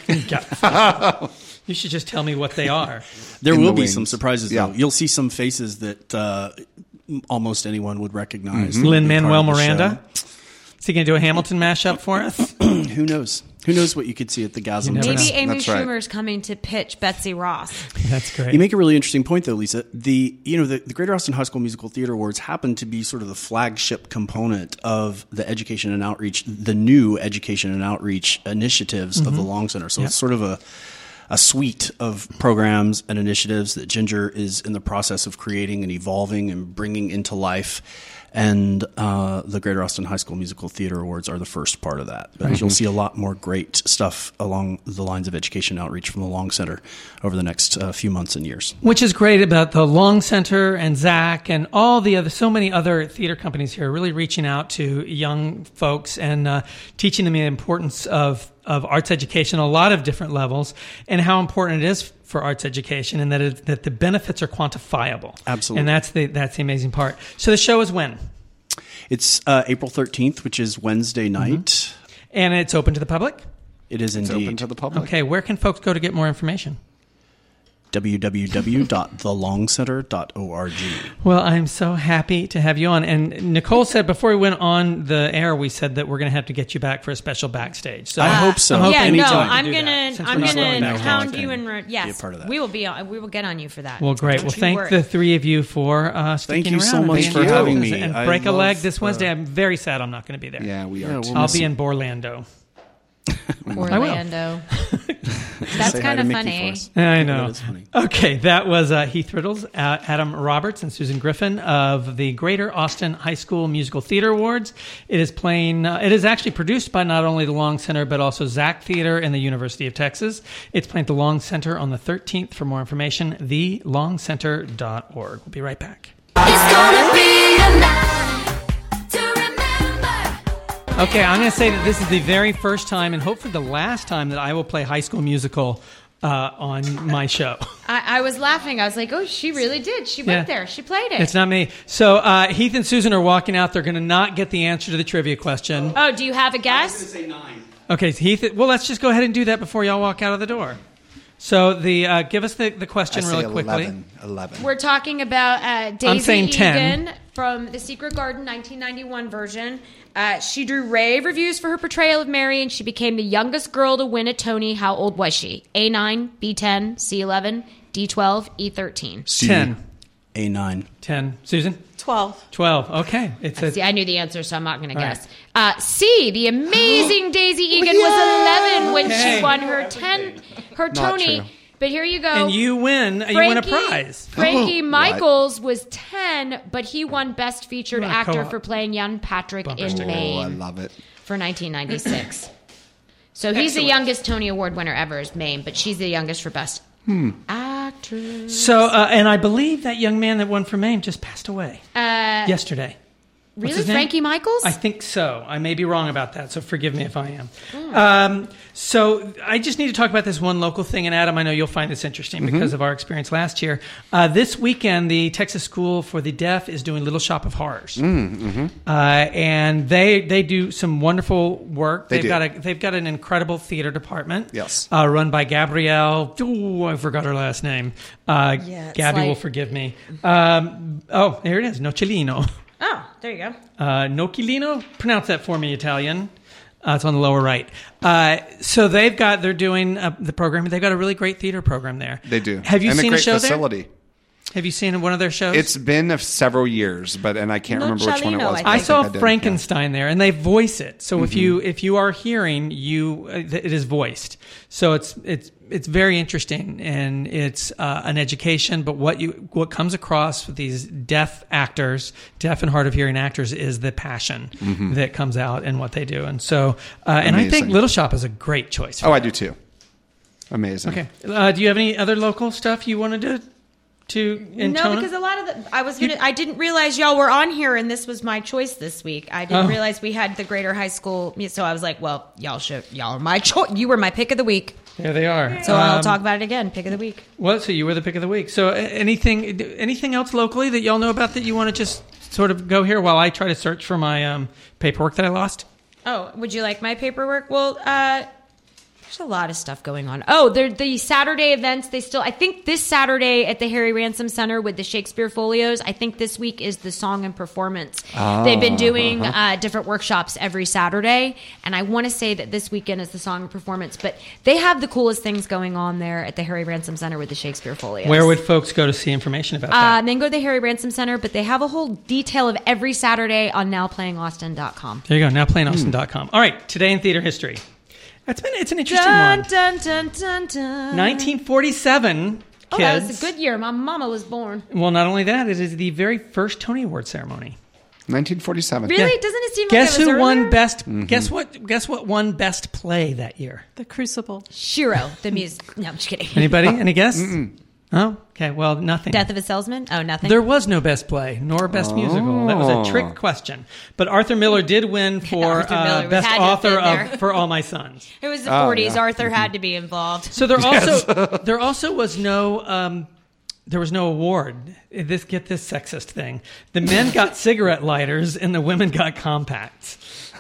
You should just tell me what they are. There in will the be wings. some surprises, Yeah. though. You'll see some faces that uh, almost anyone would recognize. Lin-Manuel Part of the Miranda. Is he going to do a Hamilton mashup for us? show. Who knows? Who knows what you could see at the Gasm? never Maybe know. Amy That's right. Schumer's coming to pitch Betsy Ross. That's great. You make a really interesting point, though, Lisa. The you know the, the Greater Austin High School Musical Theater Awards happen to be sort of the flagship component of the education and outreach, the new education and outreach initiatives of the Long Center. So Yep. it's sort of a a suite of programs and initiatives that Ginger is in the process of creating and evolving and bringing into life. And uh, the Greater Austin High School Musical Theater Awards are the first part of that. But you'll see a lot more great stuff along the lines of education outreach from the Long Center over the next uh, few months and years. Which is great about the Long Center and Zach and all the other, so many other theater companies here, really reaching out to young folks and uh, teaching them the importance of of arts education, a lot of different levels, and how important it is for arts education, and that it, that the benefits are quantifiable. Absolutely. And that's the that's the amazing part. So the show is when? It's uh, April thirteenth, which is Wednesday night. And it's open to the public? It is It's indeed. open to the public. Okay, where can folks go to get more information? w w w dot the long center dot org. Well, I'm so happy to have you on. And Nicole said before we went on the air, we said that we're going to have to get you back for a special backstage. So I hope so. I'm hoping Yeah, no, Anytime. I'm to do that, gonna, since I'm we're not gonna going back hound home. you and re- yes, Be a part of that. we will be, on, we will get on you for that. Well, great. Well, Don't you thank worry. the three of you for uh, sticking you around. so and much being for here having and- me. And I break a leg love, this Wednesday. I'm very sad I'm not going to be there. Yeah, we are. Yeah, too. we'll I'll miss be you. in Borlando. Orlando. That's Say hi kind to of Mickey funny. for us. I know. That is funny. Okay, that was uh, Heath Riddles, uh, Adam Roberts, and Susan Griffin of the Greater Austin High School Musical Theater Awards. It is playing. Uh, it is actually produced by not only the Long Center but also Zach Theater and the University of Texas. It's playing at the Long Center on the thirteenth. For more information, the long center dot org. We'll be right back. It's gonna be a night to remember. Okay, I'm going to say that this is the very first time and hopefully the last time that I will play High School Musical uh, on my show. I, I was laughing. I was like, oh, she really did. She went Yeah. there. She played it. It's not me. So uh, Heath and Susan are walking out. They're going to not get the answer to the trivia question. Oh, do you have a guess? Say nine. Okay, Heath. Well, let's just go ahead and do that before y'all walk out of the door. So the uh, give us the, the I question say really quickly. eleven. eleven. We're talking about uh, Daisy saying ten. Egan from The Secret Garden nineteen ninety-one version. Uh, she drew rave reviews for her portrayal of Mary, and she became the youngest girl to win a Tony. How old was she? A nine, B ten, C eleven, D twelve, E thirteen. C, Ten. A nine. Ten. Susan? twelve. Twelve. Okay. It's a, See, I knew the answer, so I'm not going to All guess. Uh, C, the amazing Daisy Egan was eleven when Okay. she won her ten, her Tony. true. But here you go. and you win. You win a prize. Frankie What? Michaels was ten, but he won Best Featured What a Actor co-op. for playing young Patrick Bumper in sticker. Oh, I Maine love it. for nineteen ninety-six. So he's the Excellent. youngest Tony Award winner ever is Maine, but she's the youngest for Best Actress. So, uh, and I believe that young man that won for Maine just passed away Uh, yesterday. Really? his name? Frankie Michaels? I think so. I may be wrong about that, so forgive me if I am. Mm. Um, so I just need to talk about this one local thing, and Adam, I know you'll find this interesting mm-hmm. because of our experience last year. Uh, this weekend, the Texas School for the Deaf is doing Little Shop of Horrors, mm-hmm. uh, and they they do some wonderful work. They they've do. got a they've got an incredible theater department. Yes, uh, run by Gabrielle. Ooh, I forgot her last name. Uh, yeah, Gabby like... will forgive me. Um, oh, there it is. Nocilino. Oh, there you go. Uh, Nocilino? Pronounce that for me, Italian. Uh, it's on the lower right. Uh, so they've got, they're doing uh, the program. They've got a really great theater program there. They do. Have you and seen a, a great show facility. there? Have you seen one of their shows? It's been a, several years, but and I can't Non remember which one it Chalino, was. I but I think saw I did, Frankenstein there, and they voice it. So Mm-hmm. if you if you are hearing, you uh, it is voiced. So it's it's it's very interesting, and it's uh, an education. But what you what comes across with these deaf actors, deaf and hard of hearing actors, is the passion mm-hmm. that comes out in what they do. And so, uh, and I think Amazing. Little Shop is a great choice. For Oh, that. I do too. Amazing. Okay. Uh, do you have any other local stuff you wanted to to in No, Tona? because a lot of the I was gonna I didn't realize y'all were on here, and this was my choice this week. I didn't Oh. realize we had the Greater High School, so I was like, well, y'all should y'all are my choice. You were my pick of the week, There they are. so I'll Um, talk about it again. Pick of the week. Well, so you were the pick of the week. So uh, anything anything else locally that y'all know about that you want to just sort of go here while I try to search for my um, paperwork that I lost? Oh, would you like my paperwork? Well, uh, there's a lot of stuff going on. Oh, they're the Saturday events. They still, I think this Saturday at the Harry Ransom Center with the Shakespeare Folios. I think this week is the song and performance. Oh, They've been doing uh-huh. uh, different workshops every Saturday, and I want to say that this weekend is the song and performance. But they have the coolest things going on there at the Harry Ransom Center with the Shakespeare Folios. Where would folks go to see information about Uh, that? and then go to the Harry Ransom Center, but they have a whole detail of every Saturday on now playing austin dot com. There you go. Now playing austin dot com. All right. Today in theater history. That's been it's an interesting Dun, one. dun, dun, dun, dun. nineteen forty-seven. Oh, kids. that was a good year. My mama was born. Well, not only that, it is the very first Tony Award ceremony. nineteen forty-seven. Really? Yeah. Doesn't it seem Guess like it was who won earlier? best? Mm-hmm. Guess what? Guess what won best play that year? The Crucible. Shiro, the music. No, I'm just kidding. Anybody? Any guess? Oh, okay. Well, nothing. Death of a Salesman? Oh, nothing. There was no best play nor best musical. That was a trick question. But Arthur Miller did win for Arthur Miller uh, was- best had to have author been there. of For All My Sons. It was the Oh, forties. yeah. Arthur had to be involved. So there also there also was no um, there was no award. This get this sexist thing. The men got cigarette lighters and the women got compacts.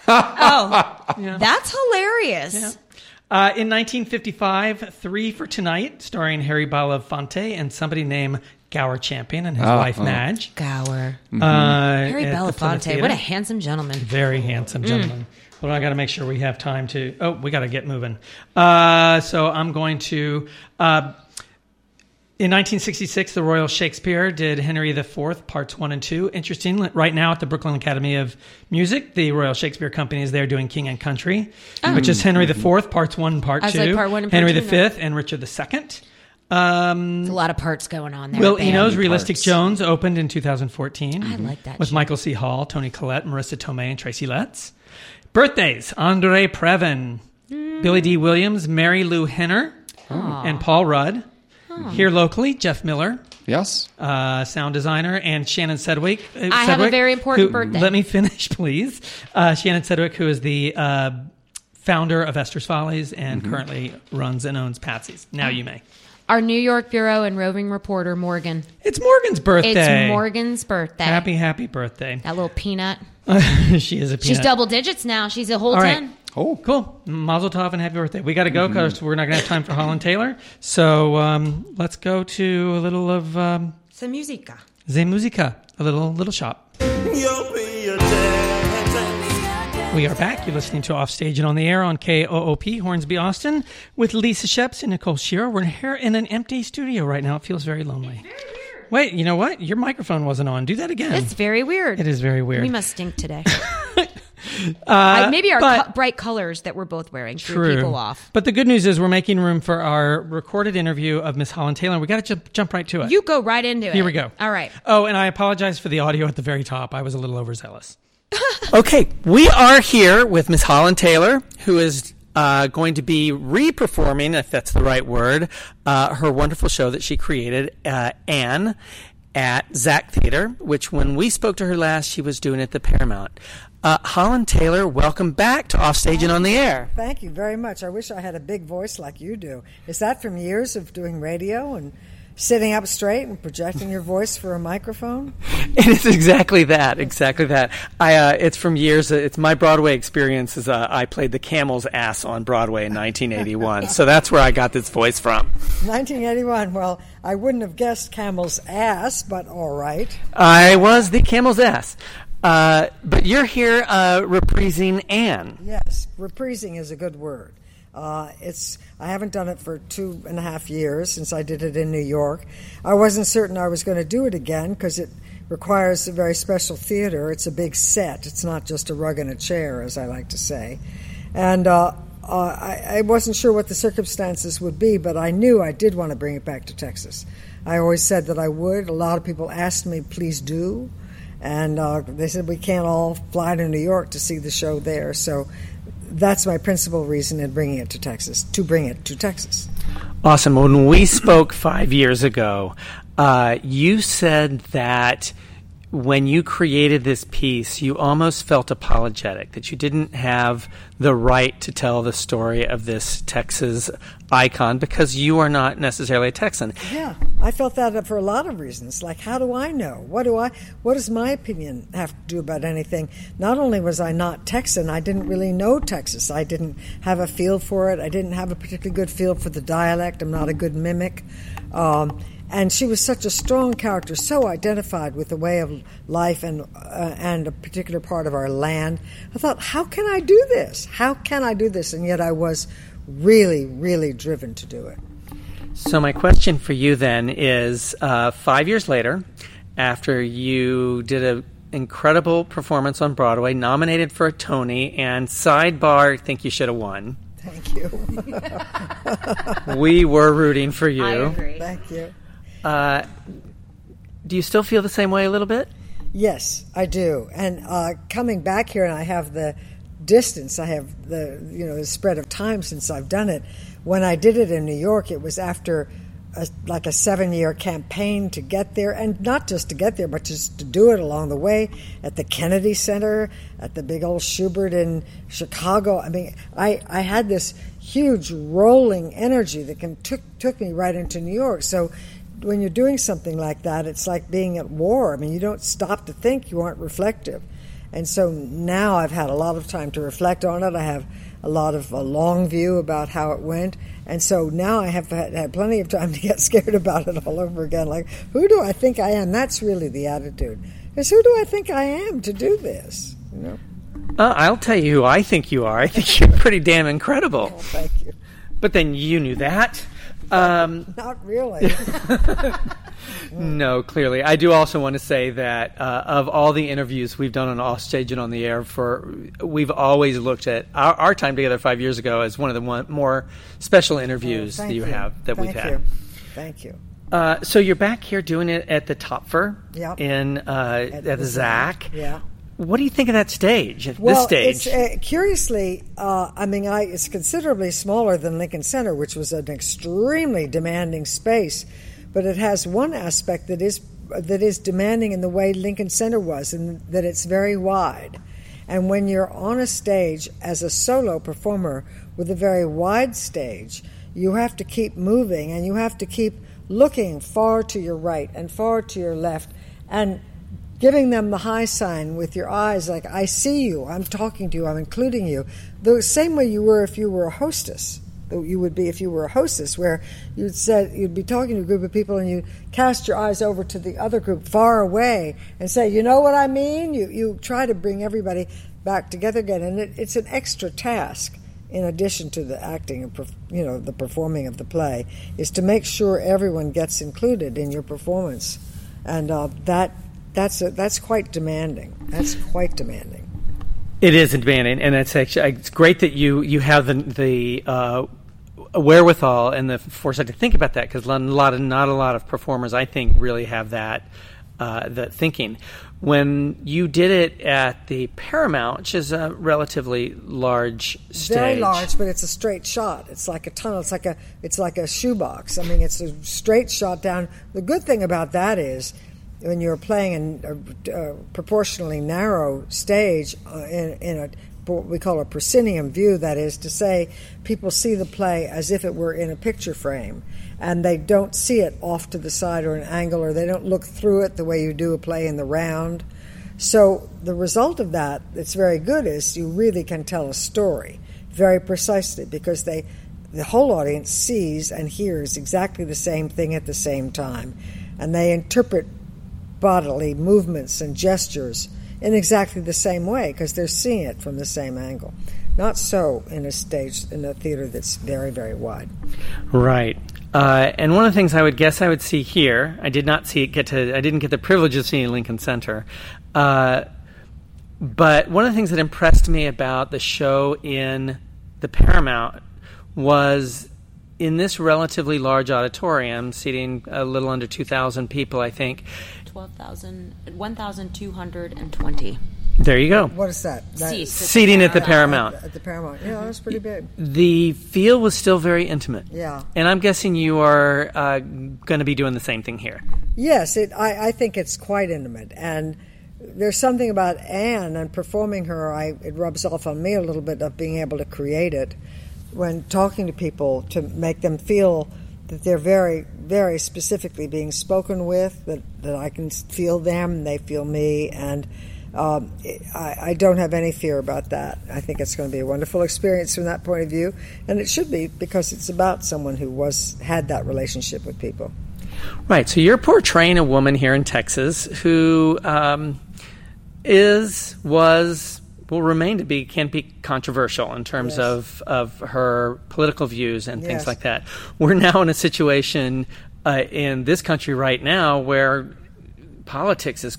Oh, Yeah. that's hilarious. Yeah. Uh, in nineteen fifty-five, Three for Tonight, starring Harry Belafonte and somebody named Gower Champion and his Oh, wife oh. Madge. Gower. Uh, Harry at the Plymouth Belafonte. Theater. What a handsome gentleman. Very handsome gentleman. Hold on, I got to make sure we have time to. Oh, we got to get moving. Uh, so I'm going to. Uh, in nineteen sixty-six, the Royal Shakespeare did Henry the Fourth, parts one and two. Interesting. Right now at the Brooklyn Academy of Music, the Royal Shakespeare Company is there doing King and Country, which is Henry the Fourth, parts one and part I was two. like, part one and part Henry two, the no. Fifth and Richard the Second. Um, There's a lot of parts going on there. Will Bam. Eno's Realistic parts. Jones opened in two thousand fourteen. I like that With show. Michael C. Hall, Toni Collette, Marissa Tomei, and Tracy Letts. Birthdays, Andre Previn, Mm. Billy D. Williams, Mary Lou Henner, and Paul Rudd. Here locally, Jeff Miller, Yes. uh, sound designer, and Shannon Sedgwick. uh, I have a Sedgwick, very important who- birthday. Let me finish, please. Uh, Shannon Sedgwick, who is the uh, founder of Esther's Follies and currently runs and owns Patsy's. Now you may. Our New York bureau and roving reporter, Morgan. It's Morgan's birthday. It's Morgan's birthday. Happy, happy birthday. That little peanut. She is a peanut. She's double digits now. She's a whole All right. ten. Oh, Cool. Mazel tov and happy birthday. We got to go because we're not going to have time for Holland Taylor. So um, let's go to a little of um, Some musica. Ze Musica, a little little shop. We are back. You're listening to Offstage and on the Air on K O O P, Hornsby, Austin, with Lisa Sheps and Nicole Shearer. We're here in an empty studio right now. It feels very lonely. Wait, you know what? Your microphone wasn't on. Do that again. It's very weird. It is very weird. We must stink today. uh, maybe our but- co- bright colors that we're both wearing threw True. people off. But the good news is we're making room for our recorded interview of Miss Holland Taylor. We got to jump, jump right to it. You go right into it. Here we go. All right. Oh, and I apologize for the audio at the very top. I was a little overzealous. Okay, we are here with Miss Holland Taylor, who is uh, going to be re-performing, if that's the right word, uh, her wonderful show that she created, uh, Anne. at Zach Theater, which when we spoke to her last, she was doing at the Paramount. Uh, Holland Taylor, welcome back to Offstage and on the Air. Thank you very much. I wish I had a big voice like you do. Is that from years of doing radio and sitting up straight and projecting your voice for a microphone? It is exactly that, exactly that. I, uh, it's from years, uh, it's my Broadway experience is uh, I played the Camel's Ass on Broadway in nineteen eighty-one, so that's where I got this voice from. nineteen eighty-one, well, I wouldn't have guessed Camel's Ass, but all right. I was the Camel's Ass. Uh, but you're here uh, reprising Anne. Yes, reprising is a good word. Uh, it's I haven't done it for two and a half years since I did it in New York. I wasn't certain I was going to do it again because it requires a very special theater. It's a big set. It's not just a rug and a chair, as I like to say. And uh, uh, I, I wasn't sure what the circumstances would be, but I knew I did want to bring it back to Texas. I always said that I would. A lot of people asked me, please do. And uh, they said we can't all fly to New York to see the show there. So that's my principal reason in bringing it to Texas, to bring it to Texas. Awesome. When we spoke five years ago, uh, you said that when you created this piece, you almost felt apologetic, that you didn't have the right to tell the story of this Texas icon because you are not necessarily a Texan. Yeah, I felt that for a lot of reasons. Like, how do I know? What do I? What does my opinion have to do about anything? Not only was I not Texan, I didn't really know Texas. I didn't have a feel for it. I didn't have a particularly good feel for the dialect. I'm not a good mimic. Um, And she was such a strong character, so identified with the way of life and uh, and a particular part of our land. I thought, how can I do this? How can I do this? And yet I was really, really driven to do it. So my question for you then is, uh, five years later, after you did an incredible performance on Broadway, nominated for a Tony, and sidebar, I think you should have won. Thank you. We were rooting for you. I agree. Thank you. Uh, do you still feel the same way a little bit? Yes, I do. And uh, coming back here, and I have the distance, I have the you know the spread of time since I've done it. When I did it in New York, it was after a, like a seven-year campaign to get there, and not just to get there, but just to do it along the way at the Kennedy Center, at the big old Schubert in Chicago. I mean, I, I had this huge rolling energy that can took took me right into New York. So when you're doing something like that, it's like being at war. I mean, you don't stop to think, you aren't reflective. And so now I've had a lot of time to reflect on it. I have a lot of a long view about how it went. And so now I have had, had plenty of time to get scared about it all over again. Like, who do I think I am? That's really the attitude. Because who do I think I am to do this? You know? Uh, I'll tell you who I think you are. I think you're pretty damn incredible. Oh, thank you. But then you knew that. Um, Not really. No, clearly. I do also want to say that uh, of all the interviews we've done on Offstage and on the Air, for we've always looked at our, our time together five years ago as one of the one, more special interviews oh, that you, you have that thank we've had. You. Thank you. Uh, so you're back here doing it at the Topfer yep. in uh, at, at the Zach. Yeah. What do you think of that stage? At well, this stage, it's, uh, curiously, uh, I mean, I, it's considerably smaller than Lincoln Center, which was an extremely demanding space. But it has one aspect that is that is demanding in the way Lincoln Center was, and that it's very wide. And when you're on a stage as a solo performer with a very wide stage, you have to keep moving, and you have to keep looking far to your right and far to your left, and giving them the high sign with your eyes, like, I see you, I'm talking to you, I'm including you. The same way you were if you were a hostess, that you would be if you were a hostess, where you'd said you'd be talking to a group of people and you cast your eyes over to the other group far away and say, you know what I mean? You you try to bring everybody back together again, and it, it's an extra task in addition to the acting and you know the performing of the play, is to make sure everyone gets included in your performance, and uh, that. That's a, that's quite demanding. That's quite demanding. It is demanding, and it's actually it's great that you you have the the uh, wherewithal and the foresight to think about that, because a lot of not a lot of performers, I think, really have that uh, that thinking. When you did it at the Paramount, which is a relatively large stage, very large, but it's a straight shot. It's like a tunnel. It's like a it's like a shoebox. I mean, it's a straight shot down. The good thing about that is, when you're playing in a, a proportionally narrow stage uh, in, in a what we call a proscenium view, that is to say, people see the play as if it were in a picture frame, and they don't see it off to the side or an angle, or they don't look through it the way you do a play in the round. So the result of that, that's very good, is you really can tell a story very precisely, because they, the whole audience sees and hears exactly the same thing at the same time, and they interpret bodily movements and gestures in exactly the same way because they're seeing it from the same angle. Not so in a stage, in a theater that's very, very wide. Right. Uh, and one of the things I would guess I would see here, I did not see it get to, I didn't get the privilege of seeing Lincoln Center, uh, but one of the things that impressed me about the show in the Paramount was in this relatively large auditorium, seating a little under two thousand people, I think. twelve thousand, one thousand two hundred twenty. There you go. What is that? that Seats. Seating at the Paramount. At, at the Paramount. Yeah, that's pretty big. The feel was still very intimate. Yeah. And I'm guessing you are uh, going to be doing the same thing here. Yes, it, I, I think it's quite intimate. And there's something about Anne and performing her, I, it rubs off on me a little bit of being able to create it when talking to people to make them feel that they're very, very specifically being spoken with, that, that I can feel them and they feel me, and um, I, I don't have any fear about that. I think it's going to be a wonderful experience from that point of view, and it should be, because it's about someone who was had that relationship with people. Right, so you're portraying a woman here in Texas who um, is, was... will remain to be, can be controversial in terms yes. of, of her political views and things yes. like that. We're now in a situation uh, in this country right now where politics is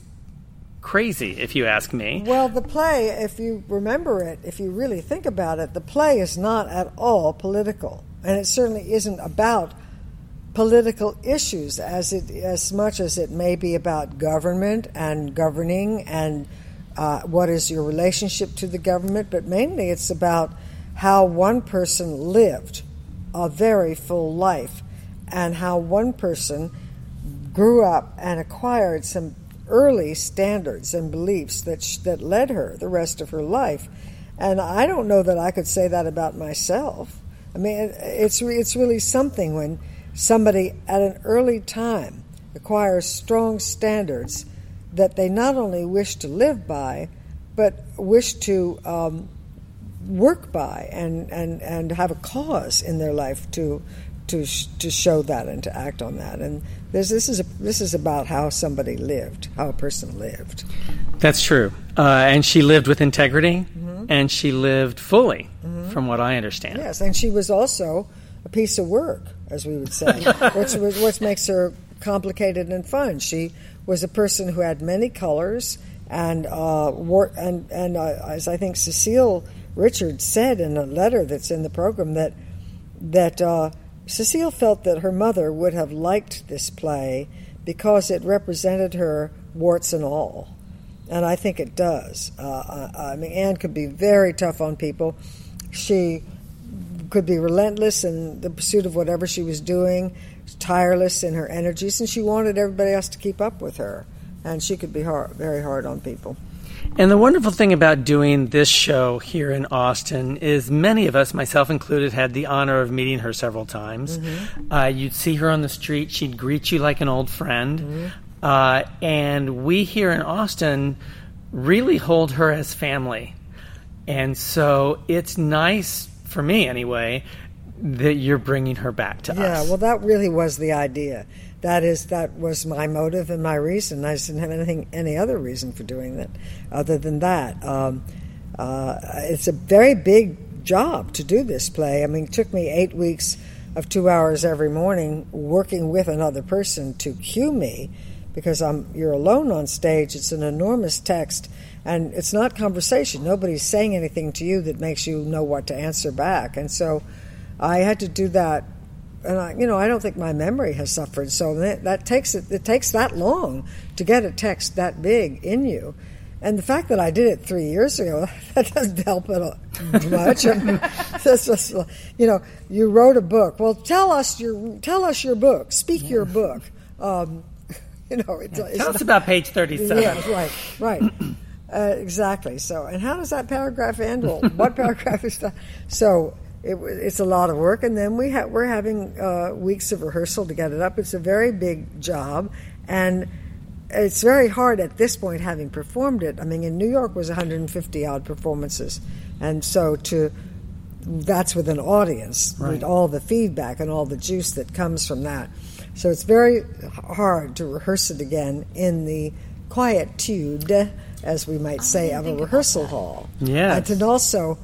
crazy, if you ask me. Well, the play, if you remember it, if you really think about it, the play is not at all political, and it certainly isn't about political issues as it as much as it may be about government and governing and Uh, what is your relationship to the government, but mainly it's about how one person lived a very full life and how one person grew up and acquired some early standards and beliefs that sh- that led her the rest of her life. And I don't know that I could say that about myself. I mean, it, it's re- it's really something when somebody at an early time acquires strong standards that they not only wish to live by, but wish to um, work by and, and, and have a cause in their life to to sh- to show that and to act on that. And this this is a, this is about how somebody lived, how a person lived. That's true, uh, and she lived with integrity, Mm-hmm. and she lived fully, Mhm. from what I understand. Yes, and she was also a piece of work, as we would say, which was which makes her complicated and fun. She was a person who had many colors, and uh, war- and and uh, as I think Cecile Richards said in a letter that's in the program, that that uh, Cecile felt that her mother would have liked this play because it represented her warts and all, and I think it does. Uh, I, I mean, Anne could be very tough on people. She could be relentless in the pursuit of whatever she was doing, tireless in her energies, and she wanted everybody else to keep up with her. And she could be hard, very hard on people. And the wonderful thing about doing this show here in Austin is many of us, myself included, had the honor of meeting her several times. Mm-hmm. Uh, you'd see her on the street. She'd greet you like an old friend. Mm-hmm. Uh, and we here in Austin really hold her as family. And so it's nice, for me anyway, that you're bringing her back to yeah, us. Yeah, well, that really was the idea. That is, that was my motive and my reason. I just didn't have anything, any other reason for doing that other than that. Um, uh, it's a very big job to do this play. I mean, it took me eight weeks of two hours every morning working with another person to cue me, because I'm you're alone on stage. It's an enormous text, and it's not conversation. Nobody's saying anything to you that makes you know what to answer back. And so I had to do that. And I, you know, I don't think my memory has suffered. So that, that takes it. It takes that long to get a text that big in you, and the fact that I did it three years ago, that doesn't help it much. I mean, that's just, you know, you wrote a book. Well, tell us your tell us your book. Speak your book. Um, You know, it's, it's Tell us not, about page thirty-seven. Yeah, right, right. Uh, exactly. So, and how does that paragraph end? Well, what paragraph is that? So it, it's a lot of work, and then we ha- we're having uh, weeks of rehearsal to get it up. It's a very big job, and it's very hard at this point, having performed it. I mean, in New York was one hundred fifty odd performances, and so to that's with an audience, Right. with all the feedback and all the juice that comes from that. So it's very hard to rehearse it again in the quietude, as we might say, of a rehearsal hall. Yes. And also,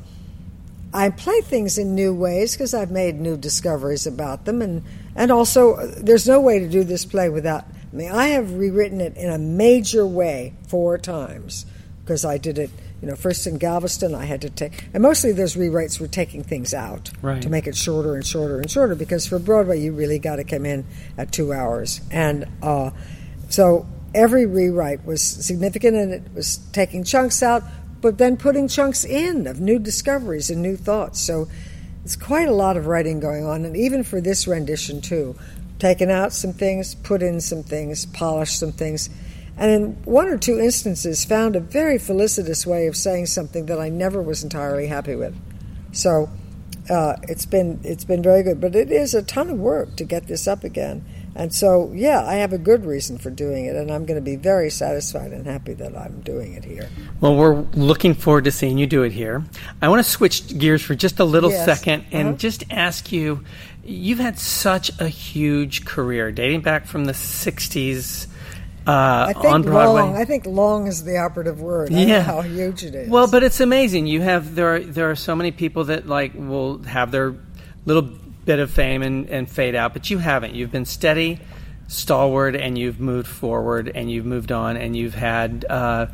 I play things in new ways because I've made new discoveries about them. And, and also, there's no way to do this play without... I mean, I have rewritten it in a major way four times because I did it, you know, first in Galveston. I had to take... And mostly those rewrites were taking things out Right. to make it shorter and shorter and shorter because for Broadway, you really got to come in at two hours. And uh, so... Every rewrite was significant, and it was taking chunks out, but then putting chunks in of new discoveries and new thoughts. So it's quite a lot of writing going on, and even for this rendition, too. Taken out some things, put in some things, polished some things, and in one or two instances found a very felicitous way of saying something that I never was entirely happy with. So uh, it's been it's been very good, but it is a ton of work to get this up again. And so, yeah, I have a good reason for doing it, and I'm going to be very satisfied and happy that I'm doing it here. Well, we're looking forward to seeing you do it here. I want to switch gears for just a little Yes. second and Uh-huh. just ask you, you've had such a huge career dating back from the sixties uh, I think on Broadway. long. I think long is the operative word. I Yeah. know how huge it is. Well, but it's amazing. You have there are, there are so many people that like will have their little bit of fame and, and fade out, but you haven't. You've been steady, stalwart, and you've moved forward, and you've moved on, and you've had uh,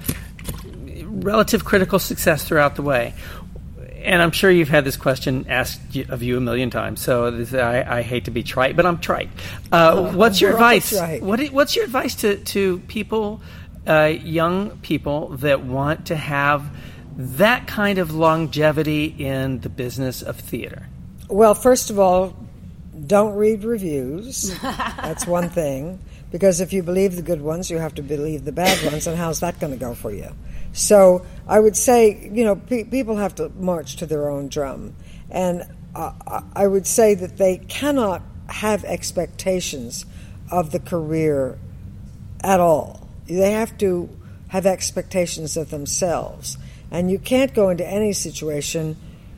relative critical success throughout the way. And I'm sure you've had this question asked y- of you a million times, so this, I, I hate to be trite, but I'm trite. Uh, Oh, what's your we're all advice? trite. What, i- what's your advice to, to people, uh, young people that want to have that kind of longevity in the business of theater? Well, first of all, don't read reviews. That's one thing. Because if you believe the good ones, you have to believe the bad ones, and how's that going to go for you? So I would say, you know, pe- people have to march to their own drum. And uh, I would say that they cannot have expectations of the career at all. They have to have expectations of themselves. And you can't go into any situation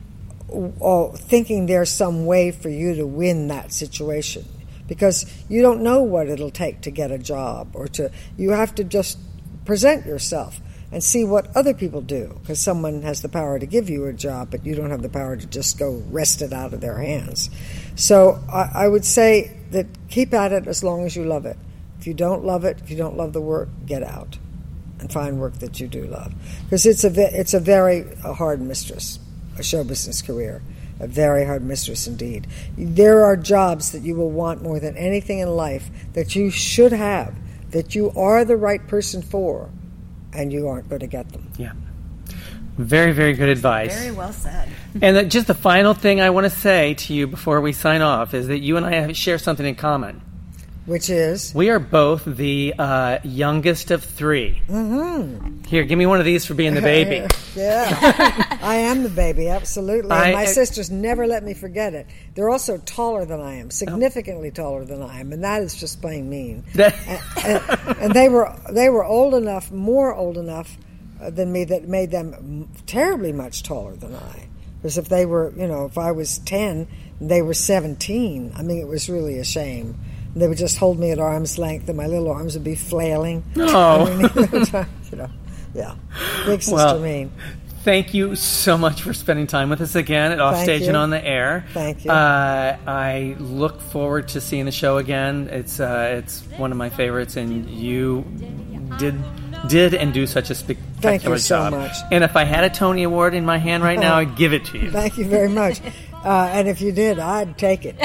or thinking there's some way for you to win that situation, because you don't know what it'll take to get a job, or to you have to just present yourself and see what other people do, because someone has the power to give you a job, but you don't have the power to just go wrest it out of their hands. So I, I would say that keep at it as long as you love it. If you don't love it, if you don't love the work, get out and find work that you do love, because it's a ve- it's a very hard mistress. A show business career, a very hard mistress indeed. There are jobs that you will want more than anything in life that you should have, that you are the right person for, and you aren't going to get them. Yeah. Very, very good advice. Very well said. And that just the final thing I want to say to you before we sign off is that you and I have, share something in common. Which is? We are both the uh, youngest of three. Mm-hmm. Here, give me one of these for being the baby. Yeah. I am the baby, absolutely. And I- my I- sisters never let me forget it. They're also taller than I am, significantly taller than I am, and that is just plain mean. and, and, and they were they were old enough, more old enough uh, than me, that made them m- terribly much taller than I. Because if they were, you know, if I was ten and they were seventeen, I mean, it was really a shame. They would just hold me at arm's length, and my little arms would be flailing. Oh. I mean, you know, yeah, big sister Well, mean. Thank you so much for spending time with us again at Thank Offstage you. and on the Air. Thank you. Uh, I look forward to seeing the show again. It's uh, it's one of my favorites, and you did did and do such a spectacular Thank you so job. much. And if I had a Tony Award in my hand right now, I'd give it to you. Thank you very much. Uh, and if you did, I'd take it.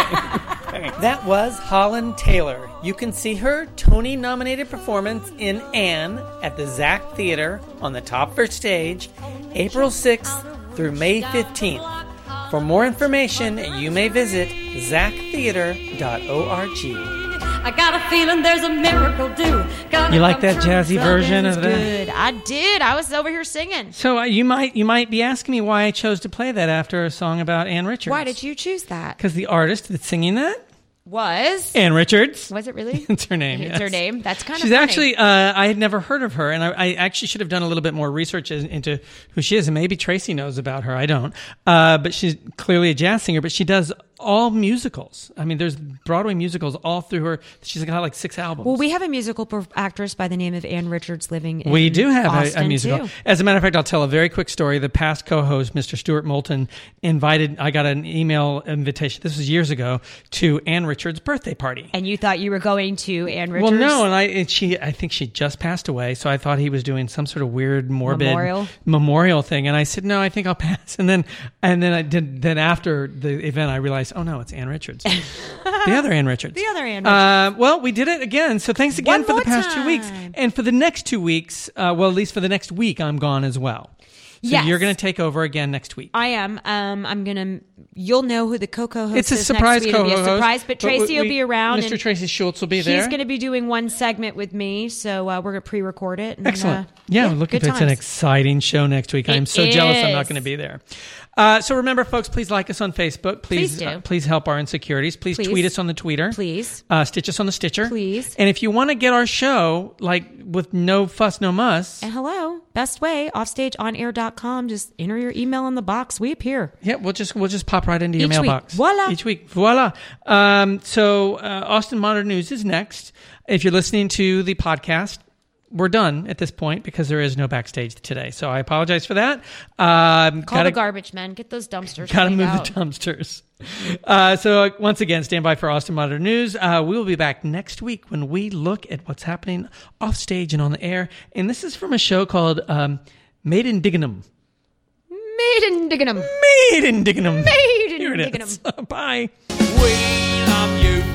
That was Holland Taylor. You can see her Tony-nominated performance in Anne at the Zach Theater on the Topfer stage, April sixth through May fifteenth. For more information, you may visit zach theater dot org. I got a feeling there's a miracle due. Gonna You like come that true. jazzy Something version is of that? good. I did. I was over here singing. So uh, you might you might be asking me why I chose to play that after a song about Ann Richards. Why did you choose that? Because the artist that's singing that, Was Ann Richards. was it really? It's her name. It's yes. her name. That's kind of She's funny. actually, uh, I had never heard of her, and I, I actually should have done a little bit more research as- into who she is, and maybe Tracy knows about her. I don't. Uh, but she's clearly a jazz singer, but she does all musicals. I mean, there's Broadway musicals all through her. She's got like six albums. Well, we have a musical per- actress by the name of Ann Richards living in We do have a, a Austin, musical. too. As a matter of fact, I'll tell a very quick story. The past co-host, Mister Stuart Moulton, invited, I got an email invitation, this was years ago, to Ann Richards' birthday party. And you thought you were going to Ann Richards? Well, no, and I and she I think she just passed away, so I thought he was doing some sort of weird morbid Memorial? memorial thing, and I said no, I think I'll pass. And then and then I did. Then after the event, I realized, oh no, it's Ann Richards, the other Ann Richards, The other Ann Uh, well, we did it again. So thanks again One for the more past two time. weeks, and for the next two weeks. Uh, well, at least for the next week, I'm gone as well. So Yes. you're going to take over again next week. I am. Um, I'm gonna. You'll know who the co-host It's a is surprise next week. It'll be a co-host. surprise, but Tracy we- will be around. Mister and Tracy Schultz will be there. He's going to be doing one segment with me, so uh, we're going to pre-record it. And, Excellent. Uh, yeah, look, good it's an times. exciting show next week. I'm It so jealous I'm not is. going to be there. Uh, so remember, folks, please like us on Facebook. Please, Please do. uh, please help our insecurities. Please, Please. tweet us on the Twitter. Please. Uh, stitch us on the Stitcher. Please. And if you want to get our show, like, with no fuss, no muss, And hello, best way, offstage on air dot com. Just enter your email in the box. We appear. yeah, we'll just we'll just pop right into your Each week. mailbox. Voila. Each week. Voila. Um, so uh, Austin Modern News is next. If you're listening to the podcast, we're done at this point because there is no backstage today. So I apologize for that. Um, Call gotta, the garbage men. Get those dumpsters. Got to cleaned move out. the dumpsters. Uh, so uh, once again, stand by for Austin Modern News. Uh, we will be back next week when we look at what's happening off stage and on the air. And this is from a show called um, Made in Dignam. Made in Dignam. Made in Dignam. Made in Here it Dignam. is. Bye. We love you.